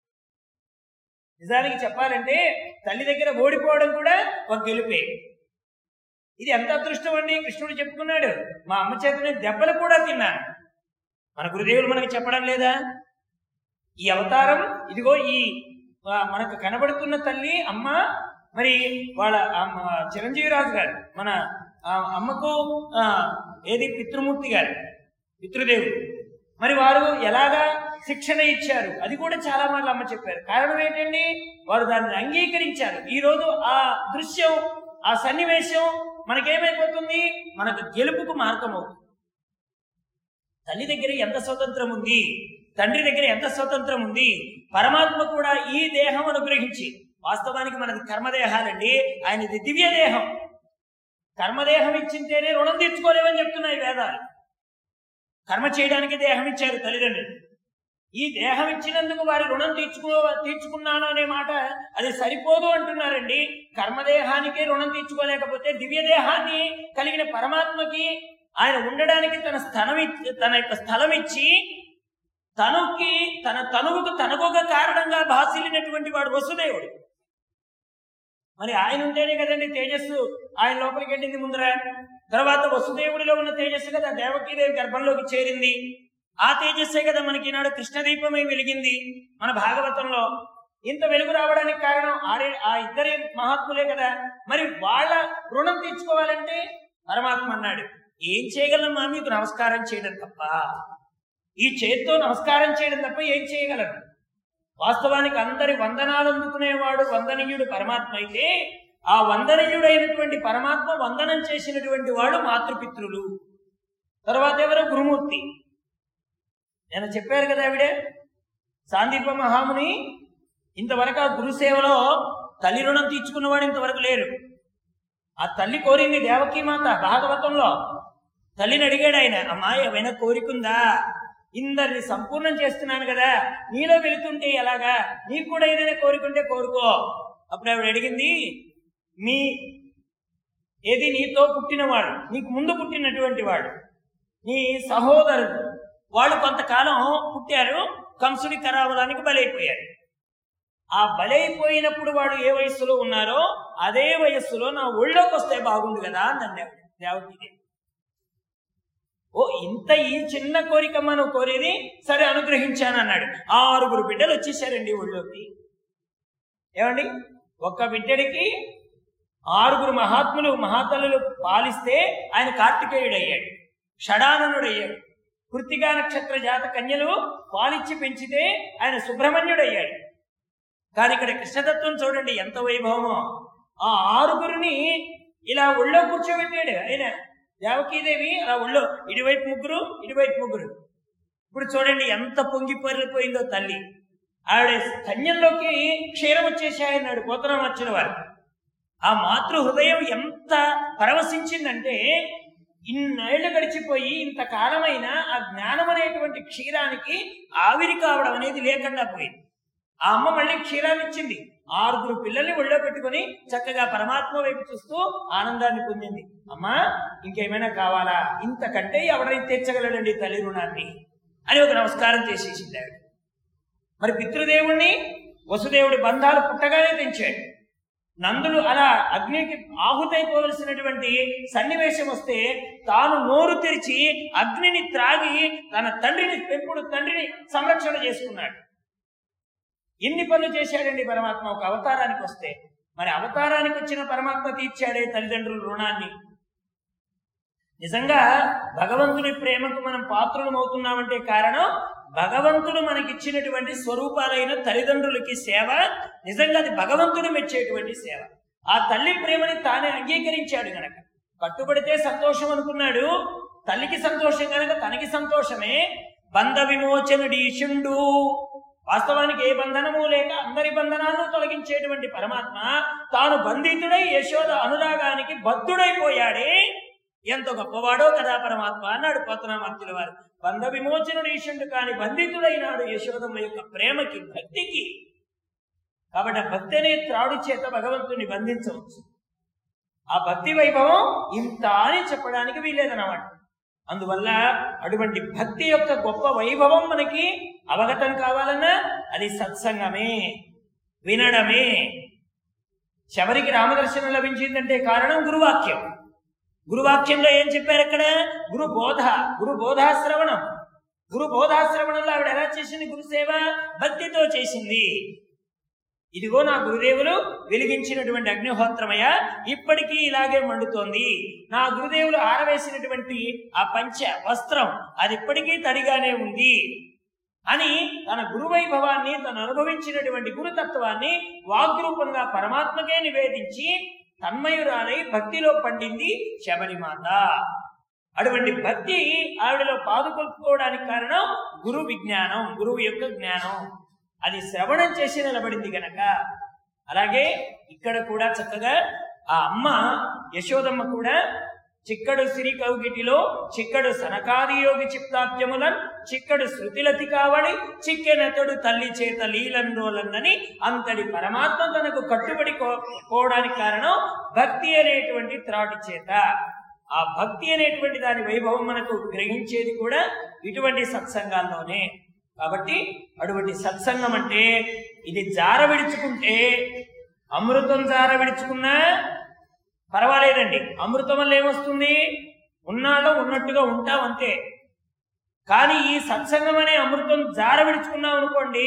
నిజానికి చెప్పాలంటే తల్లి దగ్గర ఓడిపోవడం కూడా ఒక గెలుపే. ఇది ఎంత అదృష్టం అండి. కృష్ణుడు చెప్పుకున్నాడు, మా అమ్మ చేత నేను దెబ్బలు కూడా తిన్నాను. మన గురుదేవులు మనకి చెప్పడం లేదా? ఈ అవతారం ఇదిగో ఈ మనకు కనబడుతున్న తల్లి అమ్మ, మరి వాళ్ళ చిరంజీవిరాజు గారు మన అమ్మకు ఏది పితృమూర్తి గారు, పితృదేవుడు, మరి వారు ఎలాగా శిక్షణ ఇచ్చారు అది కూడా చాలా మార్లు అమ్మ చెప్పారు. కారణం ఏంటండి, వారు దాన్ని అంగీకరించారు. ఈరోజు ఆ దృశ్యం, ఆ సన్నివేశం మనకేమైపోతుంది, మనకు గెలుపుకు మార్గం అవుతుంది. తల్లి దగ్గర ఎంత స్వతంత్రం ఉంది, తండ్రి దగ్గర ఎంత స్వతంత్రం ఉంది. పరమాత్మ కూడా ఈ దేహం అనుగ్రహించి, వాస్తవానికి మనది కర్మదేహాలండి, ఆయనది దివ్య దేహం. కర్మదేహం ఇచ్చింటేనే రుణం తీర్చుకోలేమని చెప్తున్నాయి వేదాలు. కర్మ చేయడానికి దేహం ఇచ్చారు తల్లిదండ్రులు. ఈ దేహం ఇచ్చినందుకు వారి రుణం తీర్చుకో తీర్చుకున్నాను అనే మాట అది సరిపోదు అంటున్నారండి. కర్మదేహానికే రుణం తీర్చుకోలేకపోతే దివ్య దేహాన్ని కలిగిన పరమాత్మకి ఆయన ఉండడానికి తన స్థలం తన యొక్క స్థలం ఇచ్చి తనుకి తన తనువుకు తనకొక కారణంగా భాసిల్లినటువంటి వాడు వసుదేవుడు. మరి ఆయన ఉంటేనే కదండి తేజస్సు ఆయన లోపలికి వెళ్ళింది ముందర. తర్వాత వసుదేవుడిలో ఉన్న తేజస్సు కదా దేవకీదేవి గర్భంలోకి చేరింది. ఆ తేజస్సే కదా మనకి ఈనాడు కృష్ణదీపమై వెలిగింది మన భాగవతంలో. ఇంత వెలుగు రావడానికి కారణం ఆరే ఆ ఇద్దరి మహాత్ములే కదా. మరి వాళ్ళ రుణం తీర్చుకోవాలంటే పరమాత్మ అన్నాడు, ఏం చేయగలమా, మీకు నమస్కారం చేయడం తప్ప, ఈ చేత్తో నమస్కారం చేయడం తప్ప ఏం చేయగలను. వాస్తవానికి అందరి వందనాలు అందుకునేవాడు వందనీయుడు పరమాత్మ అయితే, ఆ వందనీయుడైనటువంటి పరమాత్మ వందనం చేసినటువంటి వాడు మాతృపితృలు. తర్వాత ఎవరు, గురుమూర్తి. నేను చెప్పారు కదా ఆవిడే సాందీప మహాముని ఇంతవరకు ఆ గురుసేవలో తల్లి రుణం తీర్చుకున్నవాడు ఇంతవరకు లేరు. ఆ తల్లి కోరింది దేవకీమాత భాగవతంలో. తల్లిని అడిగాడు ఆయన, అమ్మా ఏమైనా కోరికుందా, ఇందరిని సంపూర్ణం చేస్తున్నాను కదా, నీలో వెళుతుంటే ఎలాగా, నీకు కూడా ఏదైనా కోరికుంటే కోరుకో. అప్పుడు ఆవిడ అడిగింది, మీ ఏది నీతో పుట్టినవాడు, నీకు ముందు పుట్టినటువంటి వాడు, నీ సహోదరుడు, వాళ్ళు కొంతకాలం పుట్టారు, కంసుడి కరావడానికి బలైపోయారు. ఆ బలైపోయినప్పుడు వాడు ఏ వయస్సులో ఉన్నారో అదే వయస్సులో నా ఒళ్ళోకి వస్తే బాగుండు కదా అన్నది దేవకీదేవి. ఓ ఇంత ఈ చిన్న కోరికమ్మ నువ్వు కోరేది, సరే అనుగ్రహించాను అన్నాడు. ఆరుగురు బిడ్డలు వచ్చేసారండి ఒళ్ళోకి. ఏమండి, ఒక్క బిడ్డడికి ఆరుగురు మహాత్ములు మహాతల్లులు పాలిస్తే ఆయన కార్తికేయుడు అయ్యాడు, షడాననుడు అయ్యాడు. కృత్తికా నక్షత్ర జాత కన్యలు పాలిచ్చి పెంచితే ఆయన సుబ్రహ్మణ్యుడు అయ్యాడు. కానీ ఇక్కడ కృష్ణతత్వం చూడండి ఎంత వైభవమో. ఆ ఆరుగురిని ఇలా ఒళ్ళో కూర్చోబెట్టాడు ఆయన దేవకీదేవి. అలా ఒళ్ళో ఇటువైపు ముగ్గురు, ఇటువైపు ముగ్గురు. ఇప్పుడు చూడండి ఎంత పొంగి పొరిపోయిందో తల్లి. ఆవిడ కన్యంలోకి క్షీరం వచ్చేసాయన్నాడు పోతనం వచ్చిన వారు. ఆ మాతృ హృదయం ఎంత పరవశించిందంటే, ఇన్నేళ్లు గడిచిపోయి ఇంతకాలమైన ఆ జ్ఞానం అనేటువంటి క్షీరానికి ఆవిరి కావడం అనేది లేకుండా పోయింది. ఆ అమ్మ మళ్ళీ క్షీరాన్ని ఇచ్చింది. ఆరుగురు పిల్లల్ని ఒళ్ళో పెట్టుకుని చక్కగా పరమాత్మ వైపు చూస్తూ ఆనందాన్ని పొందింది. అమ్మా ఇంకేమైనా కావాలా, ఇంతకంటే ఎవరైనా తెచ్చగలడండి తల్లి రుణాన్ని అని ఒక నమస్కారం చేసేసింది ఆవిడ. మరి పితృదేవుణ్ణి వసుదేవుడి బంధాలు పుట్టగానే తెంచాడు. నందులు అలా అగ్నికి ఆహుతైపోవలసినటువంటి సన్నివేశం వస్తే తాను నోరు తెరిచి అగ్నిని త్రాగి తన తండ్రిని పెంపుడు తండ్రిని సంరక్షణ చేసుకున్నాడు. ఎన్ని పనులు చేశాడండి పరమాత్మ ఒక అవతారానికి వస్తే. మరి అవతారానికి వచ్చిన పరమాత్మ తీర్చాడే తల్లిదండ్రుల రుణాన్ని. నిజంగా భగవంతుని ప్రేమకు మనం పాత్రులం అవుతున్నామంటే కారణం భగవంతుడు మనకిచ్చినటువంటి స్వరూపాలైన తల్లిదండ్రులకి సేవ. నిజంగా అది భగవంతుడు మెచ్చేటువంటి సేవ. ఆ తల్లి ప్రేమని తానే అంగీకరించాడు గనక, కట్టుబడితే సంతోషం అనుకున్నాడు. తల్లికి సంతోషం కనుక తనకి సంతోషమే. బంధ విమోచనుడీశుండు. వాస్తవానికి ఏ బంధనము లేక అందరి బంధనాలను తొలగించేటువంటి పరమాత్మ తాను బంధితుడై యశోద అనురాగానికి బద్ధుడైపోయాడే. ఎంత గొప్పవాడో కదా పరమాత్మ అన్నాడు పోతనామాత్యుల వారు. బంధ విమోచనుడు ఈశుండు కాని బంధితుడైనాడు యశోదమ్మ యొక్క ప్రేమకి, భక్తికి. కాబట్టి ఆ భక్తి అనే త్రాడు చేత భగవంతుని బంధించవచ్చు. ఆ భక్తి వైభవం ఇంత అని చెప్పడానికి వీల్లేదన్నమాట. అందువల్ల అటువంటి భక్తి యొక్క గొప్ప వైభవం మనకి అవగతం కావాలన్నా అది సత్సంగమే, వినడమే. శబరికి రామదర్శనం లభించిందంటే కారణం గురువాక్యం. గురువాక్యంలో ఏం చెప్పారు అక్కడ? గురు బోధ, గురు బోధాశ్రవణం. గురు బోధాశ్రవణంలో ఆవిడ ఎలా చేసింది? గురుసేవ భక్తితో చేసింది. ఇదిగో నా గురుదేవులు వెలిగించినటువంటి అగ్నిహోత్రమయ ఇప్పటికీ ఇలాగే మండుతోంది. నా గురుదేవులు ఆరవేసినటువంటి ఆ పంచ వస్త్రం అది ఇప్పటికీ తడిగానే ఉంది అని తన గురువైభవాన్ని, తను అనుభవించినటువంటి గురుతత్వాన్ని వాగ్రూపంగా పరమాత్మకే నివేదించి తన్మయురాలై భక్తిలో పండింది శబరిమాత. అటువంటి భక్తి ఆవిడలో పాదుకొల్పుకోవడానికి కారణం గురు విజ్ఞానం, గురువు యొక్క జ్ఞానం. అది శ్రవణం చేసి నిలబడింది గనక. అలాగే ఇక్కడ కూడా చక్కగా ఆ అమ్మ యశోదమ్మ కూడా చిక్కడు సిరి కౌగిటిలో చిక్కడు సనకాది యోగి చిత్తాప్యములన్ చిక్కడు శృతిలతి కావడి చిక్కెనతడు తల్లి చేత లీలండోలన్నని అంతటి పరమాత్మ తనకు కట్టుబడి పోవడానికి కారణం భక్తి అనేటువంటి త్రాటి చేత. ఆ భక్తి అనేటువంటి దాని వైభవం మనకు గ్రహించేది కూడా ఇటువంటి సత్సంగాల్లోనే. కాబట్టి అటువంటి సత్సంగం అంటే ఇది జార విడుచుకుంటే, అమృతం జార విడుచుకున్నా పర్వాలేదండి. అమృతం వల్ల ఏమొస్తుంది? ఉన్నాడో ఉన్నట్టుగా ఉంటాం అంతే. కానీ ఈ సత్సంగం అనే అమృతం జార విడుచుకున్నాం అనుకోండి,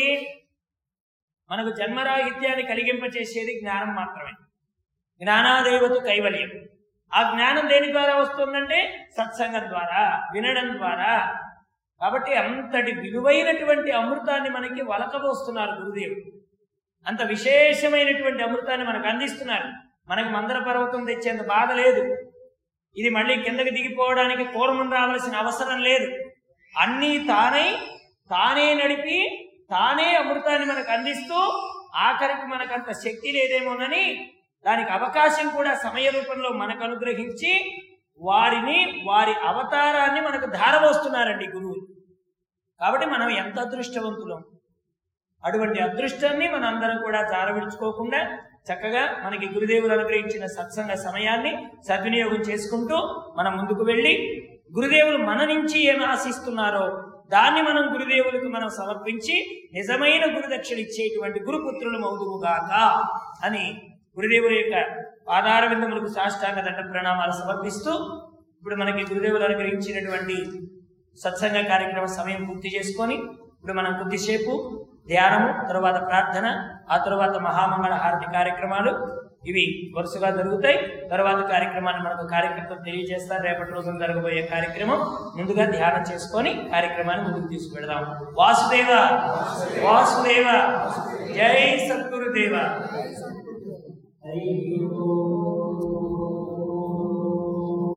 మనకు జన్మరాహిత్యాన్ని కలిగింపచేసేది జ్ఞానం మాత్రమే. జ్ఞానాదేవతు కైవల్యం. ఆ జ్ఞానం దేని ద్వారా వస్తుందంటే సత్సంగం ద్వారా, వినడం ద్వారా. కాబట్టి అంతటి విలువైనటువంటి అమృతాన్ని మనకి వలకబోస్తున్నారు గురుదేవుడు. అంత విశేషమైనటువంటి అమృతాన్ని మనకు అందిస్తున్నారు. మనకు మందర పర్వతం తెచ్చేంత బాధ లేదు. ఇది మళ్ళీ కిందకి దిగిపోవడానికి పూర్వం రావాల్సిన అవసరం లేదు. అన్నీ తానై తానే నడిపి తానే అమృతాన్ని మనకు అందిస్తూ ఆఖరికి మనకంత శక్తి లేదేమోనని దానికి అవకాశం కూడా సమయ రూపంలో మనకు అనుగ్రహించి వారిని, వారి అవతారాన్ని మనకు ధారపోస్తున్నారండి గురువు. కాబట్టి మనం ఎంత అదృష్టవంతులం. అటువంటి అదృష్టాన్ని మన అందరం కూడా జారవిడుచుకోకుండా చక్కగా మనకి గురుదేవులు అనుగ్రహించిన సత్సంగ సమయాన్ని సద్వినియోగం చేసుకుంటూ మనం ముందుకు వెళ్ళి గురుదేవులు మన నుంచి ఏమి ఆశిస్తున్నారో దాన్ని మనం గురుదేవులకు మనం సమర్పించి నిజమైన గురుదక్షిణ ఇచ్చేటువంటి గురుపుత్రులు మౌదువుగాక అని గురుదేవుల యొక్క పాదార విందములకు సాష్టాంగ దండ ప్రణామాలు సమర్పిస్తూ ఇప్పుడు మనకి గురుదేవులు అనుగ్రహించినటువంటి సత్సంగ కార్యక్రమ సమయం పూర్తి చేసుకొని ఇప్పుడు మనం కొద్దిసేపు ధ్యానము, తరువాత ప్రార్థన, ఆ తరువాత మహామంగళ హారతి కార్యక్రమాలు ఇవి వరుసగా జరుగుతాయి. తర్వాత కార్యక్రమాన్ని మనకు కార్యకర్తలు తెలియజేస్తారు. రేపటి రోజున జరగబోయే కార్యక్రమం ముందుగా ధ్యానం చేసుకొని కార్యక్రమాన్ని ముందుకు తీసుకువెడదాం. వాసుదేవ వాసుదేవ జై సద్గురుదేవ.